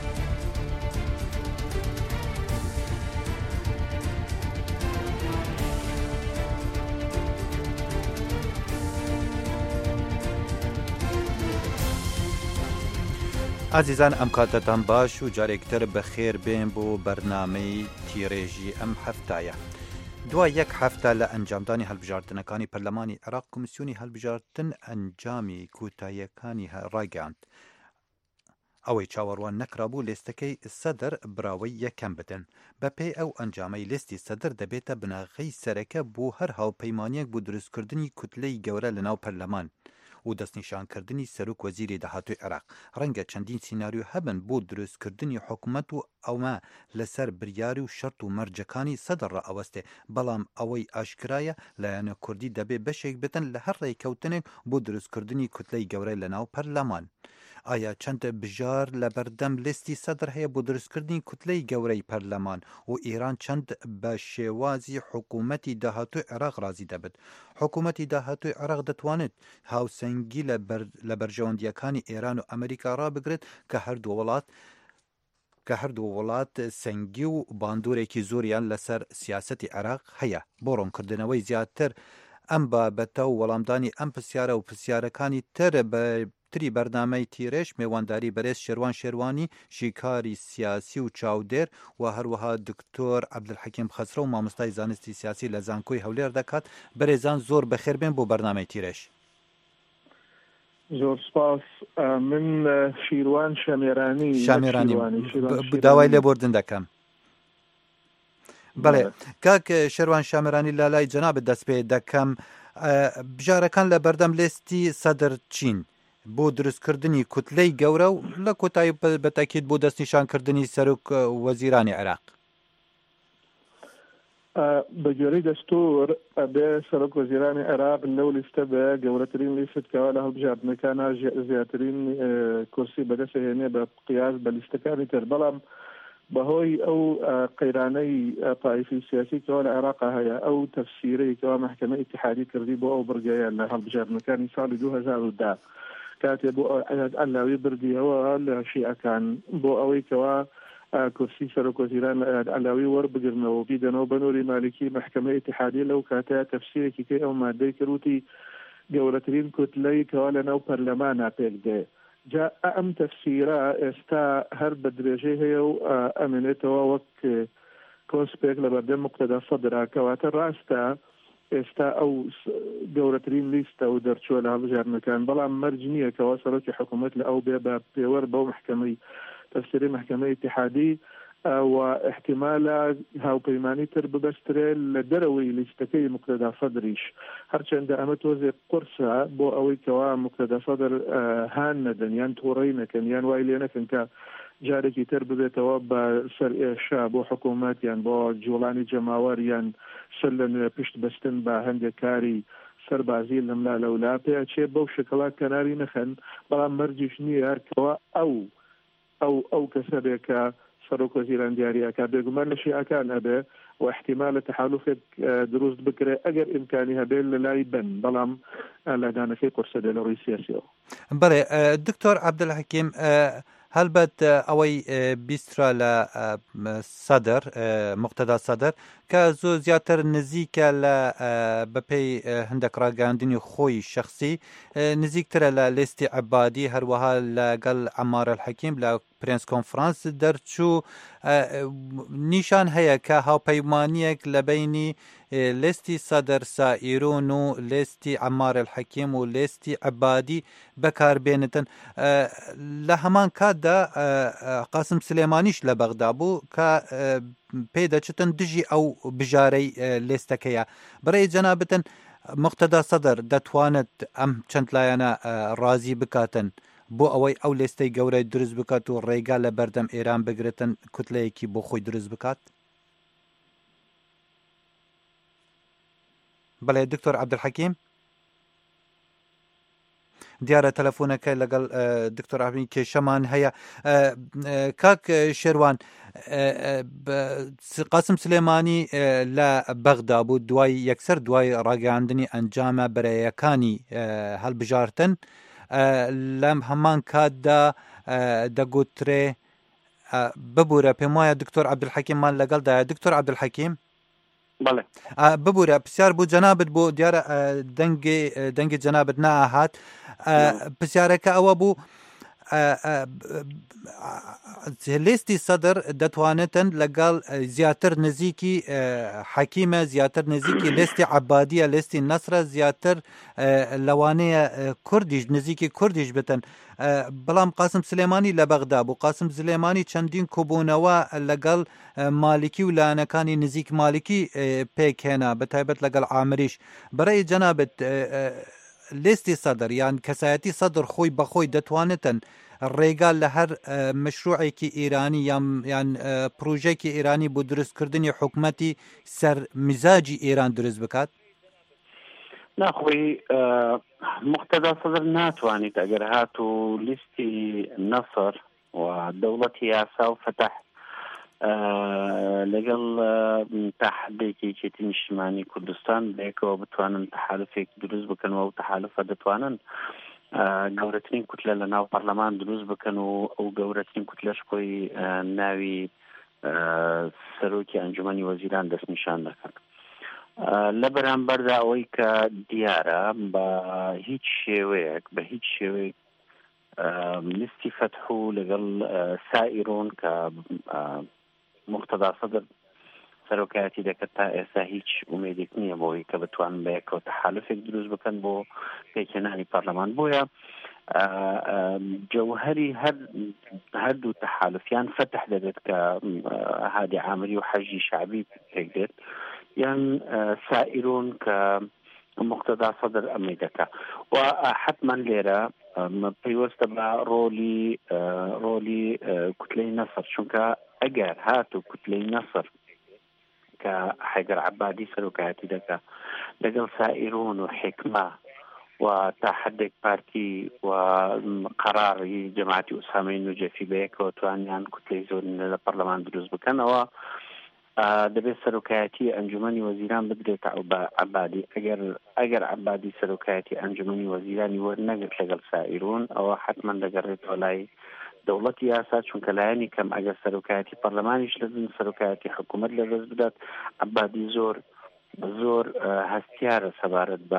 عزیزان ئەم کاتتان باش و جارێکتر بەخێر بێن بۆ بەرنامەی تیرێژی ئەم هەفتایە. دوای یەک هەفتە لە ئەنجامدانی هەڵبژاردنەکانی پەرلەمانی عێراق، کۆمیسیۆنی هەڵبژاردن ئەنجامی کۆتاییەکانی ڕاگەیاند. ئەوەی چاوەڕوان نەکرابوو لێستەکەی سەدر براوەی یەکەم بدەن بە پێی ئەو ئەنجامەی لێستی سەدر دەبێتە بناغەی سەرەکە بۆ هەر هاوپەیمانیەک بۆ دروستکردنی کوتلەی گەورە لەناو پەرلەمان و دەستنیشانکردنی سەرۆک وەزیری داهاتووی عێراق ڕەنگە چەندین سیناریۆ هەبن بۆ دروستکردنی حکوومەت و ئەومە لەسەر بریاری و شەرت و مەرجەکانی سەدر ڕائەوەستێ بەڵام ئەوەی ئاشکرایە لایەنە کوردی دەبێ بەشێک بتن لە هەر ڕێککەوتنێک بۆ دروستکردنی کوتلەی گەورەی لەناو پەرلەمان ئایا چەند بژار لە بەردەم لیستی سەدر هەیە بۆ دروستکردنی کوتلەی گەورەی پەرلەمان و ئێران چەند بە شێوازی حکوومەتی داهاتووی عێراق رازی دەبێت حکوومەتی داهاتووی عێراق دەتوانێت هاوسەنگی لە بەرژەوەندیەکانی ئێران و ئەمریکا ڕابگرێت کە هەردوو وڵات کە هەردوو وڵات سەنگی و باندورێکی زۆریان لەسەر سیاسەتی عێراق هەیە بۆ ڕوونکردنەوەی زیاتر ئەم بابەتە و وەڵامدانی ئەم پرسیارە و پرسیارەکانی تر بە تری بەرنامەی تیرێش میێوانداری بەرێز شێروان شێروانی شیکاری سیاسی و چاودێر و هەروەها دکتۆر عەبدولحەکیم خەسرە و مامۆستای زانستی سیاسی لە زانکۆی هەولێر دەکات بەرێزان زۆر بەخێربێن بۆ بەرنامەی تیرێش. زۆر سپاس. من شیروان شەمێرانی شامێرانی داوای لێبوردن دەکەم. بەڵێ کاک شێروان شامێرانی لالای جەنابەت دەست پێ دەکەم بژارەکان لە بەردەم لێستی سەدر چین بۆ دروستکردنی کوتلەی گەورە و لە کۆتایی بەتاکید بۆ دەستنیشانکردنی سەرۆک وەزیرانی عێراق بە گوێرەی دەستوور ئەبێ سەرۆک وەزیرانی عێراق لەو لیستە بە گەورەترین لیستکەوە لە هەڵبژاردنەکانە زیاترین کورسی بەدەستهێنێ بە قیاس بە لیستەکانی تر بەڵام بەهۆی ئەو قەیرانەی پایفی سیاسی کەەوە لە عێراقا هەیە ئەو تەفسیرەی کەەوە مەحکەمە ئیتیحادی کردی بۆ ئەو بڕگەیە لە هەڵبژاردنەکانی ساڵی دوو هەزار و ده کاتێ بۆ ئەلاوی بردیەوە لە شیعەکان بۆ ئەوەی کەوا کورسی سەرۆک وەزیران ئەلاوی وەربگرنەوە بیدەنەوە بەنووری مالکی مەحکەمە ئیتیحادی لەو کاتەیە تەفسیرێکی کەی ئەو مادەی کردوتی گەورەترین کوتلەی کەوا لەناو پەرلەمانە پێک دێ جا ئەم تەفسیرە ئێستا هەر بە درێژەی هەیە و ئەمێنێتەوە وەک کۆسپێک لە بەردەم مقتەدا سەدرا کەواتە ڕاستە ئێستا ئەو گەورەترین لیستە و دەرچووە لە هەڵبژاردنەکان بەڵام مەرج نییە کەەوە سەرۆکی حکوومەت لە ئەو بێ بە پێوەر بەو محکەمەی تەفسیری محکەمەی ئیتیحادی و احتیمالە هاوپەیمانی تر ببەسترێ لە دەرەوەی لیستەکەی مقتەدا سەدریش هەرچەندە ئەمە تۆزێ قورسە بۆ ئەوەی کەوا مقتەدا سەدر هان نەدەن یان تووڕەی نەکەن یان وای لێ نەکەن کە جارێکی تر ببێتەوە بە سەر ئێشا بۆ حکوومەت یان بۆ جوڵانی جەماوەر یان سەر لە نوێ پشت بەستن بە هەندێک کاری سەربازی لەملا لەولا پێچێ بەو شکڵات کەناری نەخەن بەڵام مەرجیش نییە هەرکەوە ئەو ئەو ئەو کەسە بێکە سەرۆک وەزیران دیاریەکە بێگومان لە شیعەکان هەبێ و احتیمالە تەحالوفێک دروست بکرێ ئەگەر ئیمکانی هەبێت لە لای بن بەڵام لەدانەکەی قورسە دێ لە ڕووی سیاسیەوە. بەڵێ دکتۆر عەبدولحەکیم هەلبەت ئەوەی بیسترا لە سەدر مقتەدا سەدر کە زۆر زیاتر نزیکە لە بەپێی هەندێک ڕاگەاندنی خۆی شخصی نزیکترە لە لێستی عەبادی هەروەها لەگەڵ عەمار الحەکیم لە پرنس کۆنفرانس دەرچوو نیشان هەیە کە هاوپەیمانیەک لە بینی لێستی سەدر سائیرۆن و لێستی عەمار الحەکیم و لێستی عەبادی بەکاربێنتن لە هەمان کاتدا قاسم سلێمانیش لە بەغدا بوو کە پێی دەچتن دژی ئەو بژارەی لێستەکەیە بەڕێی جەنابەتن مقتەدا سەدر دەتوانێت ئەم چەند لایەنە ڕازی بکاتن بۆ ئەوەی ئەو لێستەی گەورەی دروست بکات و ڕێگا لە بەردەم ئێران بگرێتن کوتلەیەکی بۆ خۆی دروست بکات. بەڵێ دکتۆر عەبدولحەکیم دیارە تەلەفۆنەکە لەگەڵ دکتۆر عەبدولحەکیم کێشەمان هەیە. کاک شێروان قاسم سلێمانی لە بەغدا بوو دوای یەکسەر دوای ڕاگەاندنی ئەنجامە بەرەیەکانی هەڵبژاردن لەم هەمان کاتدا دەگوترێ ببوورە پێم وایە دکتۆر عەبدولحەکیممان لەگەڵدایە. دکتۆر عەبدولحەکیم بەڵێ ببوورە پرسیار بوو جەنابەت بۆ دیارە دەنگی دەنگی جەنابەت نائهات پرسیارەکە ئەوە بوو لیستی سەدر دەتوانێتن لەگەڵ زیاتر نزیکی حەکیمە زیاتر نزیکی لیستی عەبادیە لیستی نەسرە زیاتر لەوانەیە کوردیش نزیکی کوردیش بتن بەڵام قاسم سلێمانی لە بەغدا بوو قاسم سلێمانی چەندین کوبوونەوە لەگەڵ مالیکی و لایەنەکانی نزیک مالیکی پێکهێنا بەتایبەت لەگەڵ عامریش بەڕێی جەنابەت لیستی سەدر یان کەسایەتی سەدر خۆی بەخۆی دەتوانێتن ڕێگا لە هەر مەشروعێکی ئێرانی یان پروژێکی ئێرانی بۆ دروستکردنی حکومەتی سەر میزاجی ئێران دروست بکات؟ ناخۆی مقتەدا سەدر ناتوانێت ئەگەر هات و لیستی نەسر و دەوڵەتی یاسا و فتح لەگەڵ تەحەدێکی یەکێتی نیشتیمانی کوردستان بێکەوە بتوانن تەحالفێک دروست بکەنەوە و تەحالفە دەتوانن گەورەترین کوتلە لە ناو پەرلەمان دروست بکەن و ئەو گەورەترین کوتلەش خۆی ناوی سەرۆکی ئەنجومەنی وەزیران دەستنیشان دەکەن. لە بەرامبەردا ئەوەی کە دیارە بە هیچ شێوەیەک بە هیچ شێوەیەک لیستی فتح و لەگەڵ سائیرۆن کە مقتەدا سەدر سەرۆکایەتی دەکات تا ئێستا هیچ ئومێدێک نییە بۆی کە بتوانن بەیەکەوە تەحالفێک دروست بکەن بۆ پێکهێنانی پەرلەمان. بۆیە جەوهەری هەردوو تەحالفیان فتح دەبێت کە هادی عامری و حەجی شعبی پێک دێت یان سائیرۆن کە مقتەدا سەدر ئەمەی دەکات و حتما لێرە پەیوەستە بە ڕۆلی ڕۆلی کوتلەی نەسر چونکە ئەگەر هاتو کوتلەی نەسر کە حەیدەر عەبادی سەرۆکایەتی دەکات لەگەڵ سائیرۆن و حیکمە و تا حدێک پارتی و قەراری جەماعەتی ئوسامەی نوجەفی بەیەکەوە توانیان کوتلەی زۆر لە پەرلەمان دروست بکەنەوە دەبێت سەرۆکایەتی ئەنجومەنی وەزیران بدرێتە عەبادی ئەگەر ئەگەر عەبادی سەرۆکایەتی ئەنجومەنی وەزیرانی وەرنەگرت لەگەڵ سائیرۆن ئەوە حتما دەگەڕێتەوە لای دەوڵەتی یاسا چونکە لایەنی کەم ئەگەر سەرۆکایەتی پەرلەمانیش لەدن سەرۆکایەتی حکوومەت لەدەست بدات عەبادی زۆر زۆر هەستیارە سەبارەت بە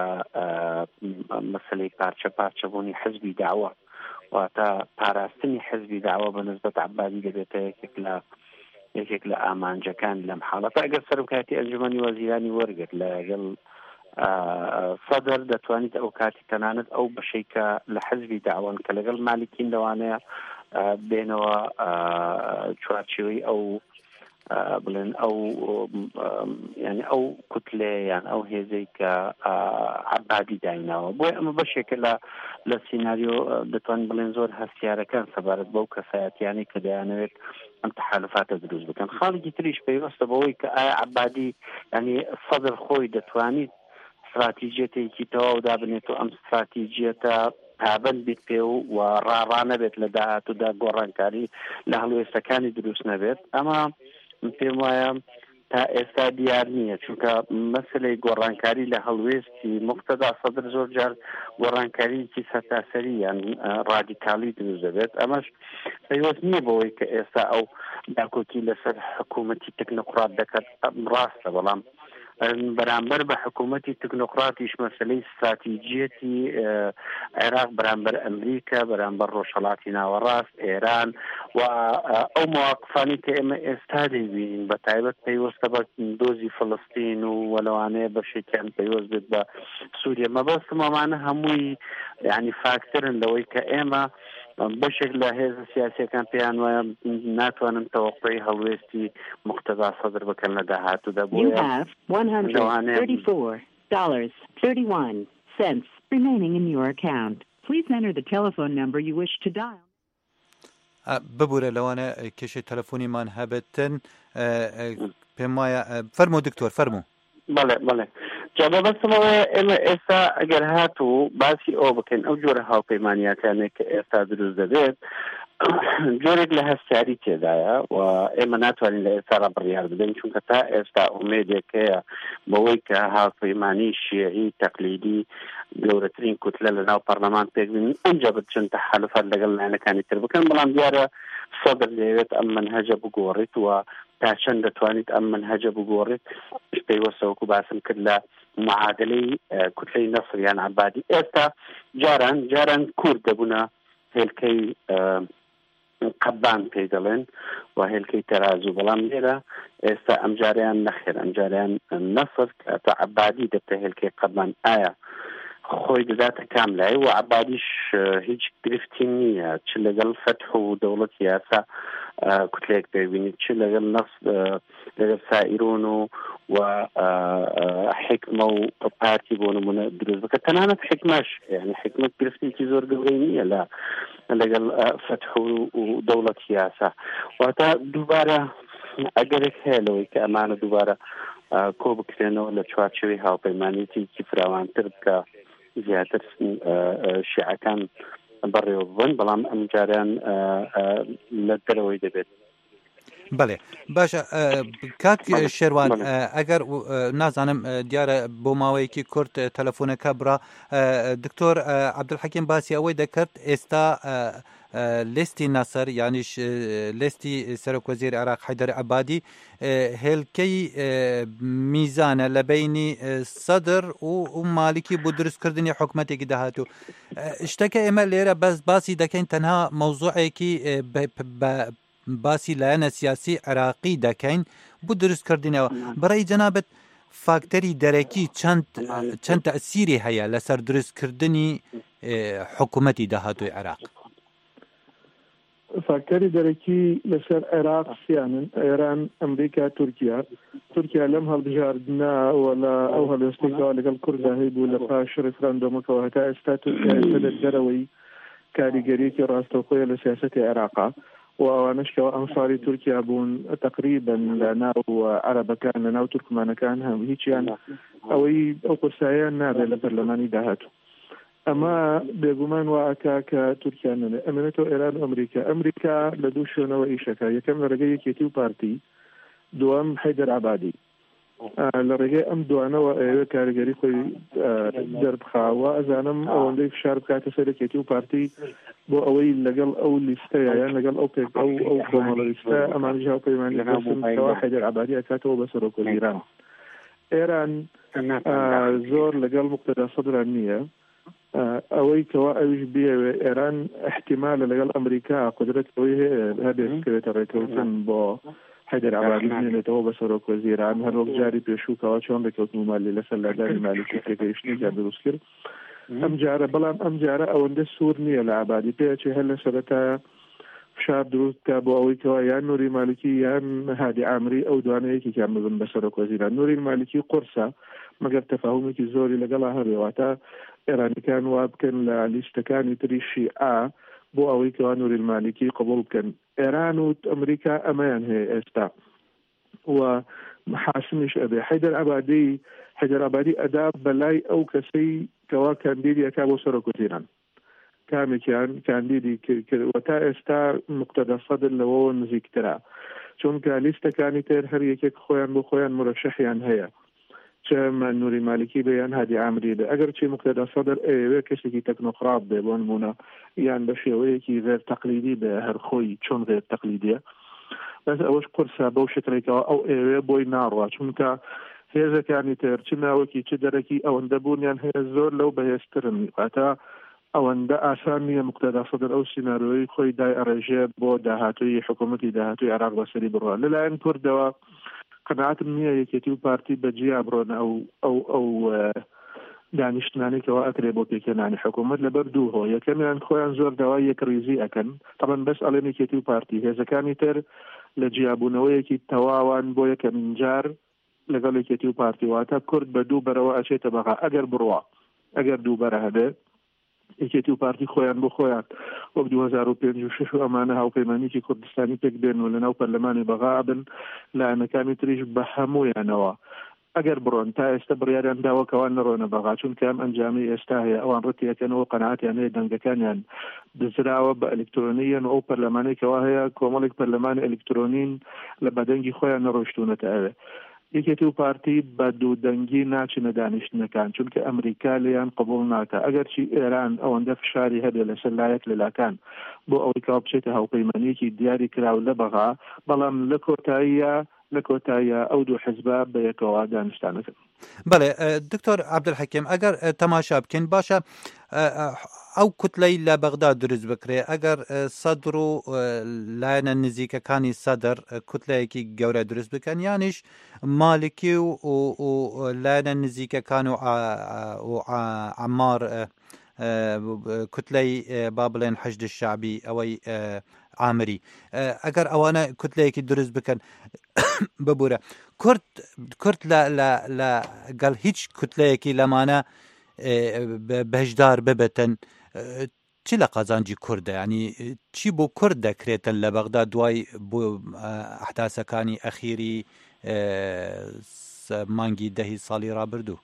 مەسەلەی پارچە پارچەبوونی حزبی داوە واتە پاراستنی حزبی داوە بە نسبەت عەبادی دەبێتە یەکێک لە یەکێک لە ئامانجەکان لەم حاڵەتە ئەگەر سەرۆکایەتی ئەنجومەنی وەزیرانی وەرگرت لەگەڵ سەدر دەتوانیت ئەو کاتی تەنانەت ئەو بەشەی کە لە حزبی داوەن کە لەگەڵ مالیکین لەوانەیە بێنەوە چوارچێوەی ئەو بڵێن ئەو ینی ئەو کوتلێ یان ئەو هێزەی کە عەبادی دایناوە بۆی ئەمە بەشێکە لە لە سیناریۆ دەتوانین بڵێن زۆر هەستیارەکان سەبارەت بەو کەسایەتیانی کە دەیانەوێت ئەم تەحالفاتە دروست بکەن. خاڵێکی تریش پێویستە بەوەی کە ئایا عەبادی ینی سەدر خۆی دەتوانیت استراتیژیەتێکی تەواو دابنێت و ئەم استراتیژیەتە پابند بیت پێ و ڕاڕانەبێت لە داهاتوودا گۆڕانکاری لە هەڵوێستەکانی دروست نەبێت. ئەمە پێم وایە تا ئێستا دیار نییە چونکە مەسلەی گۆڕانکاری لە هەڵوێستی مقتەدا سەدر زۆر جار گۆڕانکاریی سەرتاسەری یان ڕادیکالی دروست دەبێت. ئەمەش پەیوەست نییە بەوەی کە ئێستا ئەو داکۆکی لەسەر حکوومەتی تەکنۆقڕات دەکات ڕاستە بەڵام بەرامبەر بە حکوومەتی تەکنۆقڕاتیش مەسەلەی استراتیژیەتی عێراق بەرامبەر ئەمریکا بەرامبەر ڕۆژهەڵاتی ناوەڕاست ئێران و ئەو مواقفانی کە ئێمە ئێستا دەیبینین بە تایبەت پەیوەستە بە دۆزی فەڵەستین و وەلەوانەیە بەشێکیان پەیوەست بێت بە سووریا مەبەستم ئەمانە هەمووی یعنی فاکترن لەوەی کە ئێمە بەشێک لە هێزە سیاسیەکان پێیان وایە ناتوانن تەوەقعی هەڵوێستی مقتەدا سەدر بکەن لە داهاتوودا بۆیە one hundred thirty-four dollars and thirty-one cents remaining in your account. Please enter the telephone number you wish to dial. ببوورە لەوانە کێشەی تەلەفۆنیمان هەبێتن پێم وایە فەرموو دکتۆر فەرموو. بەڵێ بەڵێ جابە بەسمەوە ئێمە ئێستا ئەگەر هاتوو باسی ئەو بکەین ئەو جۆرە هاوپەیمانیەکانێک کە ئێستا دروست دەبێت جۆرێک لە هەستیاری تێدایە و ئێمە ناتوانین لە ئێستا ڕەبڕیار بدەین چونکە تا ئێستا ئومێدێک هەیە بەوەی کە هاوپەیمانی شیعی تەقلیدی گەورەترین کوتلە لە ناو پەرلەمان پێک بین ئەنجا بچن تەحالفات لەگەڵ لایەنەکانی تر بکەن بەڵام دیارە سەدر دەیەوێت ئەم منهەجە بگۆڕێت و تا چەند دەتوانیت ئەم منهەجە بگۆڕێت پێیوەستە وەکو باسم کرد لە معادلەی کوتلەی نەسر یان عەبادی ئێستا جاران جاران کورد دەبوونە هێلکەی قەبان پێی دەڵێن و هێلکەی تەرازوو. بەڵام لێرە ئێستا ئەمجاریان نەخێر، ئەمجاریان نەفر تا عەبادی دەبتە هێلکەی قەبان ئایا خۆی دەداتە کام لای و عەبادیش هیچ گرفتی نییە، چ لەگەڵ فەتح و دەوڵەتی یاسا کوتلێک پێبینیت، چ لەگەڵ نەفس لەگەڵ سائیرۆن و و حکمە و پارتی بۆ نمونە دروست بکە. تەنانەت حکمەش یعنی حکمت گرفتێکی زۆر گەورەی نییە لە لەگەڵ فەتح و دەوڵەتی یاسا. واتە دووبارە ئەگەرێک هەیە لەوەی کە ئەمانە دووبارە کۆ بکرێنەوە لە چوارچێوەی هاوپەیمانیەتێکی فراوانتر بکە، زیاتر شیعەکان بەڕێوە ببن، بەڵام ئەم جاریان لە دەرەوەی دەبێت. بەڵێ باشە کاک شێروان، ئەگەر نازانم دیارە بۆ ماوەیەکی کورت تەلەفۆنەکە بڕا، دکتۆر عەبدولحەکیم باسی ئەوەی دەکرد ئێستا لێستی نەسەر یانیش لێستی سەرۆکوەزیری عێراق حەیدەر عەبادی هێلکەی میزانە لە بینی سەدر و مالیکی بۆ دروستکردنی حکومەتێکی داهاتوو. شتەکە ئێمە لێرە بەس باسی دەکەین تەنها مەوزوعێکی باسی لایەنە سیاسی عێراقی دەکەین بۆ دروستکردنەوە. بەڕێی جەنابەت فاکتەری دەرەکی چەند تەئسیری هەیە لەسەر دروستکردنی حکومەتی داهاتووی عێراق؟ فاکتەری دەرەکی لەسەر عێراق سیانن: ئێران، ئەمریکا، تورکیا. تورکیا لەم هەڵبژاردنە وەلا ئەو هەڵوێستێکەوە لەگەڵ کورددا هەیە بوو لە پاش ڕێفراندۆمەکەوە هەتا ئێستا تورکیا ئێستا لە دەرەوەی کاریگەریەکی ڕاستەوخۆیە لە سیاسەتی عێراقا و ئەوانەشکەوە ئەنفاری تورکیا بوون تقریبا لە ناو عەرەبەکان لە ناو تورکمانەکان هەم هیچیان ئەوەی ئەو قورساییان نابێت لە پەرلەمانی داهاتوو. ئەمە بێگومان وەکە کە تورکیان نەنێ ئەمێنێتەوە ئێران و ئەمریکا. ئەمریکا لە دوو شوێنەوە ئیشەکە، یەکەم لە ڕێگەی یەکێتی و پارتی، دووەم حەیدەر عەبادی. لە ڕێگەی ئەم دوانەوە ئەوێ کاریگەری خۆی دەربخاوە. ئەزانم ئەوەندەی فشار بکاتە سەر یەکێتی و پارتی بۆ ئەوەی لەگەڵ ئەو لیستەیە یان لەگەڵ ئەو پێک ئەو ئەو کۆمەڵە لیستە ئەمانیش هاوپەیمانی لەگەڵ حەیدەر عەبادی ئەکاتەوە بە سەرۆکوەزیران. ئێران زۆر لەگەڵ موقتەدا سەدران نییە، ئەوەی کەوا ئەویش بێوێ ئێران احتیمالە لەگەڵ ئەمریکا قدرەتەوەی هەبێت بکەوێتە ڕێکەوتن بۆ حەیدەر عەبادی بێنێتەوە بە سەرۆکوەزیران. هەر وەک جاری پێشووکەوە چۆن ڕێکەوتن مالی لەسەر لاداری مالیکی تێگەیشتنێکیان دروست کرد ئەم جارە. بەڵام ئەم جارە ئەوەندە سوور نییە لە عەبادی، پێچێ هەر لە سەرەتایە فشار دروست کا بۆ ئەوەی کەوا یان نووری مالکی یان هادی عامری ئەو دوانەیەکێکیان ببن بە سەرۆکوەزیران. نووری مالکی قورسە مەگەر تەفاهومێکی زۆری لەگەڵا هەبێواتە ئێرانیەکان وا بکەن لە لیستەکانی تری شیعە بۆ ئەوەی کەوا نووری مالکی قبول بکەن. ئێران و ئەمریکا ئەمەیان هەیە ئێستا و حاسمیش ئەبێ. حەیدەر عەبادی حەیدەر عەبادی ئەدا بەلای ئەو کەسەی کەوا کاندیدیەکە بۆ سەرۆکوەزیران، کامێکیان کاندیدی کردوە. تا ئێستا موقتەدا سەدر لەوەوە نزیکترە، چونکە لیستەکانی تر هەر یەکێک خۆیان بۆ خۆیان مرەشەحیان هەیە، چه نووری مالکی بێ یان هادی عامری بێ. ئەگەر چی موقتەدا سەدر ئەوێ کەسێکی تەکنۆقراط بێ بۆ نمونە یان بە شێوەیەکی غێر تەقلیدی بێ، هەر خۆی چۆن غێر تەقلیدیە، بەس ئەوەش قورسە بەو شکلێکەوە ئەو ئێوێ بۆی ناڕوا، چونکە هێزەکانی تر چ ناوەکی چ دەرەکی ئەوەندە بوونیان هەیە زۆر لەو بەهێزترن. واتە ئەوەندە ئاسان نییە موقتەدا سەدر ئەو سیناریۆی خۆی دای ئەڕێژێ بۆ داهاتووی حکوومەتی داهاتووی عێراق بەسەری بڕوە. لەلایەن کوردەوە قەناعەتم نییە یەکێتی و پارتی بەجیا بڕۆن ئەو ئەو ئەو دانیشتمانێکەوە ئەکرێ بۆ پێکێنانی حکوومەت لەبەر دوو هۆ. یەکەمیان خۆیان زۆر داوای یەکڕیزی ئەکەن، تەبەن بەس ئەڵێن یەکێتی و پارتی. هێزەکانی تر لە جیابوونەوەیەکی تەواوان بۆ یەکەم جار لەگەڵ یەکێتی و پارتی، واتە کورد بە دوو بەرەوە ئەچێتە بەغا. ئەگەر بڕوا ئەگەر دوو بەرە هەبێت یەکێتی و پارتی خۆیان بۆ خۆیان وەک دوو هەزار و پێنج و شەش و ئەمانە هاوپەیمانیی کوردستانی پێک بێن و لەناو پەرلەمانی بەغا بن، لایەنەکانی تریش بە هەموویانەوە ئەگەر بڕۆن. تا ئێستا بڕیاریان داوەکەوان نەڕۆنە بەغا، چونکە ئەم ئەنجامی ئێستا هەیە ئەوان ڕەتیەکەنەوە قەناعەتیان هەیە دەنگەکانیان دزراوە بە ئەلکترۆنیەن و ئەو پەرلەمانێکەوە هەیە کۆمەڵێک پەرلەمانی ئەلکترۆنین لە بەدەنگی خۆیان نەڕۆشتوونەتە ئەوێ. یەکێتی و پارتی بە دوو دەنگی ناچنە دانیشتنەکان، چونکە ئەمریکا لێیان قبول ناکە. ئەگەرچی ئێران ئەوەندە فشاری هەبێ لەسەر لایەک لەلاکان بۆ ئەوەی کە بچێتە هاوپەیمانیەکی دیاری کراو لە بەغا، بەڵام لە کۆتاییە لە کۆتاییە ئەو دوو حزبە بە یەکەوە دانیشتانەکەن. بەڵێ دکتۆر عەبدولحەکیم ئەگەر تەماشا بکەین باشە ئەو کوتلەی لە بەغدا دروست بکرێ ئەگەر سەدر و لایەنە نزیکەکانی سەدر کوتلەیەکی گەورە دروست بکەن یانیش مالکی و لایەنە نزیکەکان و عەمار کوتلەی با بڵێن حەشد شعبی ئەوەی ئامری ئەگەر ئەوانە کوتلەیەکی دروست بکەن ببوورە کورد کورد لە گەڵ هیچ کوتلەیەکی لەمانە بەشدار ببێتن چی لە قازانجی کوردە ینی چی بۆ کورد دەکرێتن لە بەغدا دوای بۆ ئەحداسەکانی ئەخیری مانگی دەهی ساڵی ڕابردوو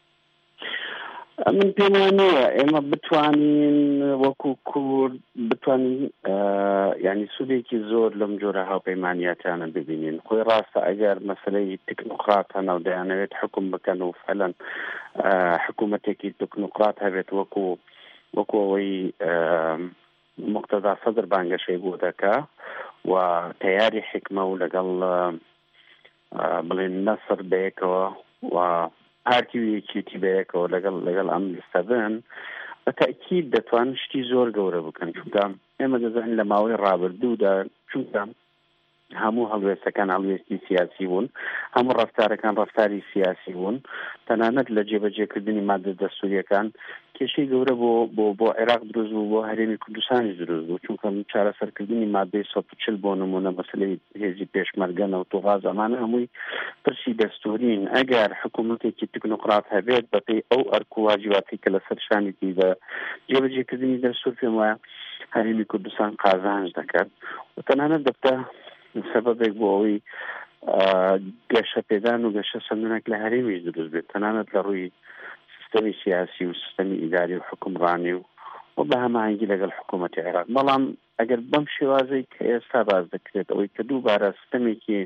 من پێم وانەیە ئێمە بتوانین وەکو کورد بتوانین ینی سوودێکی زۆر لەم جۆرە هاوپەیمانیەتانە ببینین خۆی ڕاستە ئەگەر مەسەلەی تکنوقرات هەنە و دەیانەوێت حکوم بکەن و فعلەن حکوومەتێکی تکنوقرات هەبێت وەکو وەکو ئەوەی مقتەدا سەدر بانگەشەی بۆ دەکا و تەیاری حکمە و لەگەڵ بڵێن نەسر بەیەکەوە و پارتیویەکیتی بەیەکەوە لەگەڵ لەگەڵ ئەم لستە بن بە تەکید دەتوان شتی زۆر گەورە بکەن چونکە ئێمە دەزانین لە ماوەی ڕابردوودا چونکە هەموو هەڵوێستەکان هەڵوێستی سیاسی بوون هەموو ڕەفتارەکان ڕەفتاری سیاسی بوون تەنانەت لە جێبەجێکردنی مادە دەستوریەکان کێشەی گەورە بۆ بۆ بۆ عێراق دروست بوو بۆ هەرێمی کوردستانی دروست بوو چونکە چارەسەرکردنی مادەی سەد و چل بۆ نمونە مەسەلەی هێزی پێشمەرگەنە و توغاز ئەمانە هەمووی پرسی دەستورین ئەگەر حکوومەتێکی تکنوقرات هەبێت بەپێی ئەو ئەرک و واجباتی کە لەسەر شانێتی بە جێبەجێکردنی دەستور پێم وایە هەرێمی کوردستان قازانج دەکات و تەنانەت دەبتە سببێک بۆ ئەوەی گەشە پێدان و گەشە سندنێک لە هەرێمیش دروست بێت تەنانەت لە ڕووی سیستەمی سیاسی و سیستەمی ئیداری و حکومڕانی و و بە هەماهەنگی لەگەڵ حکوومەتی عێراق بەڵام ئەگەر بەم شێوازەی کە ئێستا باز دەکرێت ئەوەی کە دووبارە سیستەمێکی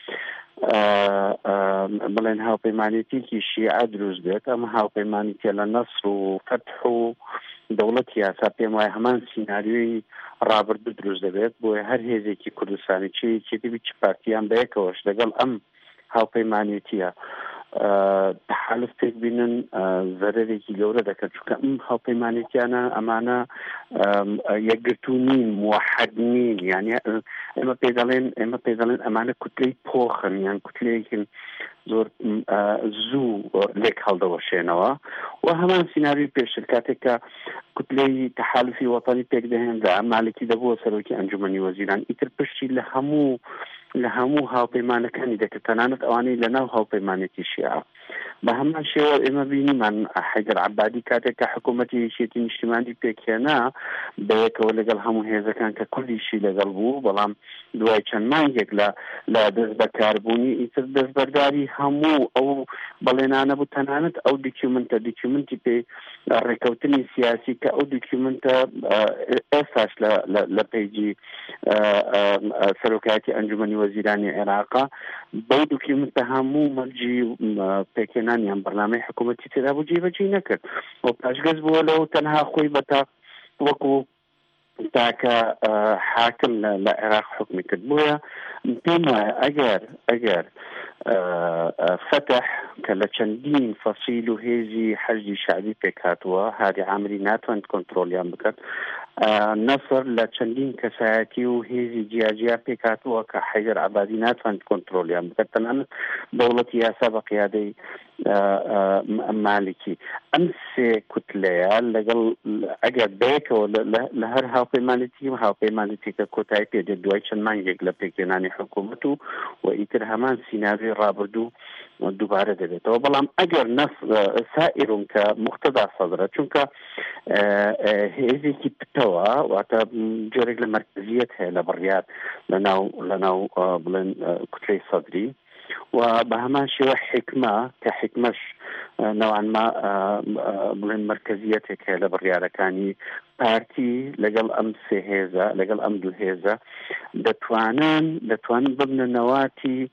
بڵێن هاوپەیمانێتێکی شیعە دروست بێت ئەمە هاوپەیمانێتە لە نەسر و فەتح و دەوڵەتی یاسا پێم وایە هەمان سیناریۆی ڕابردوو دروست دەبێت بۆیە هەر هێزێکی کوردستانی چی دەبی چ پارتیان بەیەکەوەش لەگەڵ ئەم هاوپەیمانێتیە تحالف پێک بینن زەرێکی گەورە دەکەن چونکە ئەم هاوپەیمانێتیانە ئەمانە یەکگرتوو نین موحەد نین یعنی ئێمە پێ دەڵێن ئێمە پێ دەڵێن ئەمانە کوتلەی پۆخن یان کوتلەیەکن زۆر زوو لێک هەڵدەوەشێنەوە و هەمان سیناریۆی پێشتر کاتێک کە کوتلەی تحالفی وەتانی پێک دەهێندا مالکی دەبووە سەرۆکی ئەنجومەنی وەزیران ئیتر پشتی لە هەموو لە هەموو هاوپەیمانەکانی دەکرد تەنانەت ئەوانەی لەناو هاوپەیمانێتی شیعە بە هەمان شێوە ئێمە بینیمان حەیدەر عەبادی کاتێک کە حکوومەتی یەکێتی نیشتیمانی پێکهێنا بەیەکەوە لەگەڵ هەموو هێزەکان کە کوردیشی لەگەڵ بوو بەڵام دوای چەند مانگێک لە لە دەست بەکاربوونی ئیتر دەستبەرداری هەموو ئەو بەڵێنانە بوو تەنانەت ئەو دوکیومنتە دوکیومنتی پێ ڕێکەوتنی سیاسی کە ئەو دوکیومنتە ئێستاش لە پەیجی سەرۆکایەتی ئەنجومەنی وەزیرانی عێراقا بەو دوکیومنتە هەموو مەرجی پێکهێنانیان بەرنامەی حکوومەتی تێدا بوو جێبەجێ نەکرد و پاشگەز بووە لەو تەنها خۆی بەتا وەکو تاکە حاکم لە عێراق حکمی کرد بۆیە پێم وایە ئەگەر ئەگەر فتح کە لە چەندین فەسیل و هێزی حەشدی شعبی پێک هاتووە هادی عامری ناتوانێت کۆنتڕۆلیان بکات نەسر لە چەندین کەسایەتی و هێزی جیاجیا پێک هاتووە کە حەیدەر عەبادی ناتوانێت کۆنتڕۆلیان بکات تەنانەت دەوڵەتی یاسا بە قیادەی مالکی ئەم سێ کوتلەیە لەگەڵ ئەگەر بەیەکەوە لە هەر هاوپەیمانێتی و هاوپەیمانێتی کە کۆتایی پێدێت دوای چەند مانگێک لە پێکهێنانی حکوومەت و و ئیتر هەمان سیناریۆی ڕابردوو دووبارە دەبێتەوە بەڵام ئەگەر نەس سائرون کە مقتەدا سەدرە چونکە هێزێکی پتەوە واتە جۆرێک لە مەرکەزیەت هەیە لە بڕیار لەناو لەناو بڵێن کوتلەی سەدری و بە هەمان شێوە حکمە کە حکمەش نەوان ما بڵێن مەرکەزیەتێک هەیە لە بڕیارەکانی پارتی لەگەڵ ئەم سێ هێزە لەگەڵ ئەم دوو هێزە دەتوانن دەتوانن ببنە نەواتی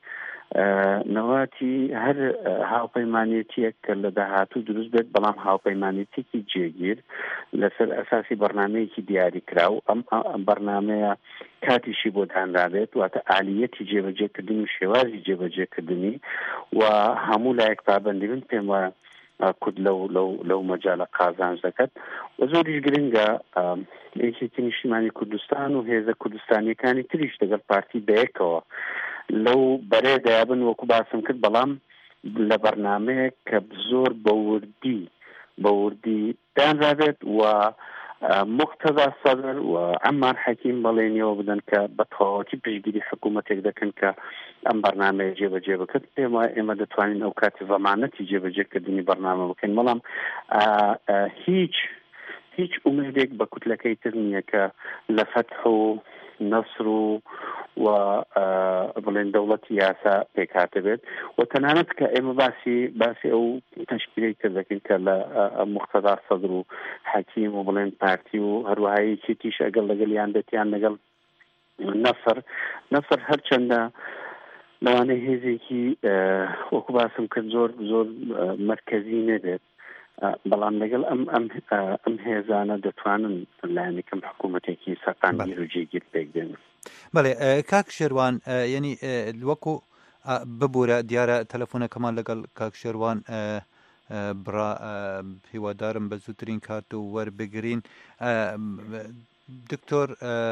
نەواتی هەر هاوپەیمانێتیەک کە لە داهاتوو دروست بێت بەڵام هاوپەیمانێتێکی جێگیر لەسەر ئەساسی بەرنامەیەکی دیاری کراو ئەم بەرنامەیە کاتیشی بۆ دانرابێت واتە ئالیەتی جێبەجێکردنی و شێوازی جێبەجێکردنی و هەموو لایەک پابەندی بن پێم وایە کورد لەو لەو لەو مەجاالە قازانج دەکات و زۆریش گرنگە یەکێتی نیشتیمانی کوردستان و هێزە کوردستانیەکانی تریش دەگەڵ پارتی بەیەکەوە لەو بەرێدایبن وەکو باسم کرد بەڵام لە بەرنامەیە کە زۆر بەوردی بەوردی دانرابێت و مقتەدا سەدر و عەمار حەکیم بەڵێنیەوە بدەن کە بە تەواوەتی پشتگیری حکوومەتێک دەکەن کە ئەم بەرنامەیە جێبەجێ بکات پێم وایە ئێمە دەتوانین ئەو کاتی زەمانەتی جێبەجێکردنی بەرنامە بکەین بەڵام هیچ هیچ ئومێدێک بە کوتلەکەی تر نییە کە لە فەتح و نەسر و و بڵێن دەوڵەتی یاسا پێکهاتە بێت و تەنانەت کە ئێمە باسی باسی ئەو تەشکیلەی تر دەکەین کە لە مقتەدا سەدر و حەکیم و بڵێن پارتی و هەروەهایی تیش ئەگەڵ لەگەڵیان بێتیان لەگەڵ نەسر نەسر هەرچەندە لەوانەیە هێزێکی وەکو باسم کرد زۆر زۆر مرکزی نەبێت بەڵام لەگەڵ ئەم ئەم ئەم هێزانە دەتوانن لایەنێکم حکوومەتێکی سەقامگیر و جێگیر پێک دێن. بەڵێ کاک شێروان یعنی وەکو ببوورە دیارە تەلەفۆنەکەمان لەگەڵ کاک شێروان بڕا هیوادارم بە زووترین کات و وەربگرین. دکتۆر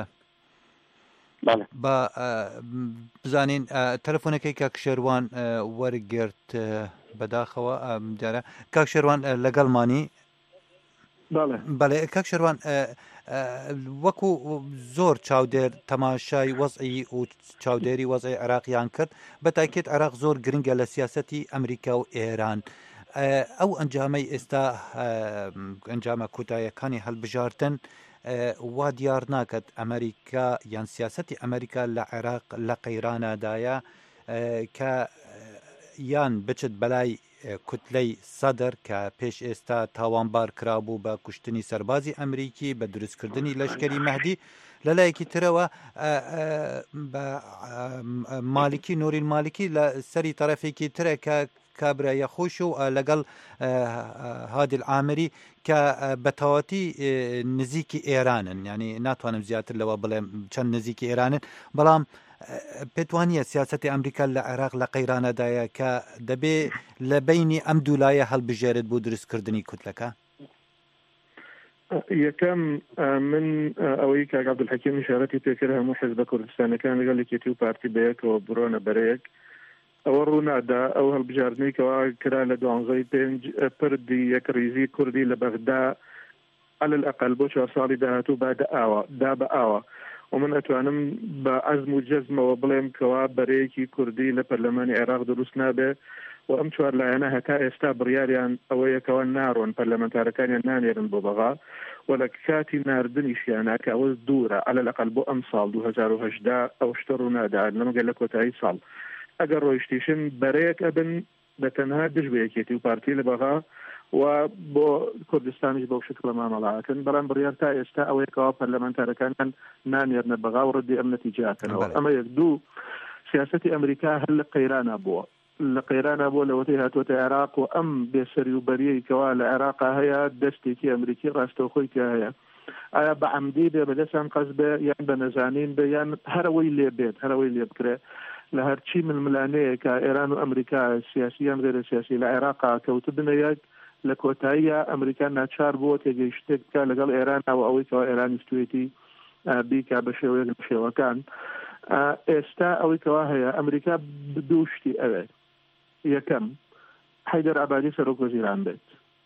بە بزانین تەلەفۆنەکەی کاک شێروان وەرگرت بەداخەوە دیارە کاک شێروان لەگەڵمانی. بەڵێ کاک شێروان وەکو زۆر چاودێر تەماشای وەزعی و چاودێری وەزعی عێراقیان کرد بە تاکێت عێراق زۆر گرنگە لە سیاسەتی ئەمریکا و ئێران. ئەو ئەنجامەی ئێستا ئەنجامە کۆتاییەکانی هەڵبژاردن وا دیار ناکات ئەمریکا یان سیاسەتی ئەمریکا لە عێراق لە قەیرانەدایە کە یان بچت بەلای کوتلەی سەدر کە پێش ئێستا تاوانبار کرابوو بە کوشتنی سەربازی ئەمریکی بە دروستکردنی لەشکری مەهدی لەلایەکی ترەوە بە مالیکی نووریل مالیکی لە سەری تەرەفێکی ترە کە کابرا یەخۆش و لەگەڵ هادی عامری کە بەتەواتی نزیکی ئێرانن ینی ناتوانم زیاتر لەوە بڵێم چەند نزیکی ئێرانن بەڵام پێتوانیە سیاسەتی ئەمریکا لە عێراق لە قەیرانەدایە کە دەبێ لە بینی ئەم دوولایە هەڵبژێرێت بۆ دروستکردنی کوتلەکە. یەکەم من ئەوەی کاک عەبدولحەکیم ئیشارەتی پێکرد هەموو حیزبە کوردستانەکان لەگەڵ یەکێتی و پارتی بەیەکەوە بڕۆنە بەرەیەک ئەوە ڕوونادا ئەو هەڵبژاردنەی کەوا کرا لە دوانزەی پێنج پردی یەک ریزی کوردی لە بەغدا عەلە ئەقەل بۆ چوار ساڵی داهاتوو با دائاوە دا بە ئاوە ومن ئەتوانم بە عەزم و جەزمەوە بڵێم کەوا بەرەیەکی کوردی لە پەرلەمانی عێراق دروست نابێ و ئەم چوار لایەنە هەتا ئێستا بڕیاریان ئەوەیەکەوە ناڕۆن پەرلەمەنتارەکانیان نانێرن بۆ بەغا و لە کاتی ناردنیشیانە کە ئەوە دوورە عەلە ئەقەل بۆ ئەم ساڵ دوو هەزار و هەژدا ئەو شتە ڕوونادا لەمەگەل لە کۆتایی ساڵ ئەگەر ڕۆیشتیشن بەرەیەک ئەبن بە تەنها دژ بە یەکێتی و پارتی لە بەغا و بۆ کوردستانیش بەو شکڵە مامەڵاکن بەڵام بڕیار تا ئێستا ئەوەیەکەوە پەرلەمەنتارەکان نانێرنە بەغا و ڕەدی ئەم نەتیجەکەنەوە. ئەمە یەک دوو سیاسەتی ئەمریکا هەر لە قەیرانە بووە لە قەیرانە بۆ لەوەتەی هاتوۆتە عێراق و ئەم بێسەری و بەریەکەوە لە عێراقا هەیە دەستێکی ئەمریکی ڕاستەوخۆی کە هەیە ئایا بە عەمدی بێ بەدەستان قەز بێ یان بە نەزانین بێ یان هەرەوەی لێ بێت هەرەوەی لێ بکرێ لە هەرچی ململانەیە کە ئێران و ئەمریکا سیاسیان غێرە سیاسی لە عێراقا کەوتو بنەیەک لە کۆتاییە ئەمریکا ناچار بووە تێگەیشتێک بکە لەگەڵ ئێران ئەو ئەوەی کەەوە ئێران استوێتی بیکا بە شێوەیەک لە شێوەکان. ئێستا ئەوەی کەوا هەیە ئەمریکا دووشتی ئەوێ یەکەم حەیدەر عەبادی سەرۆکوەزیران بێت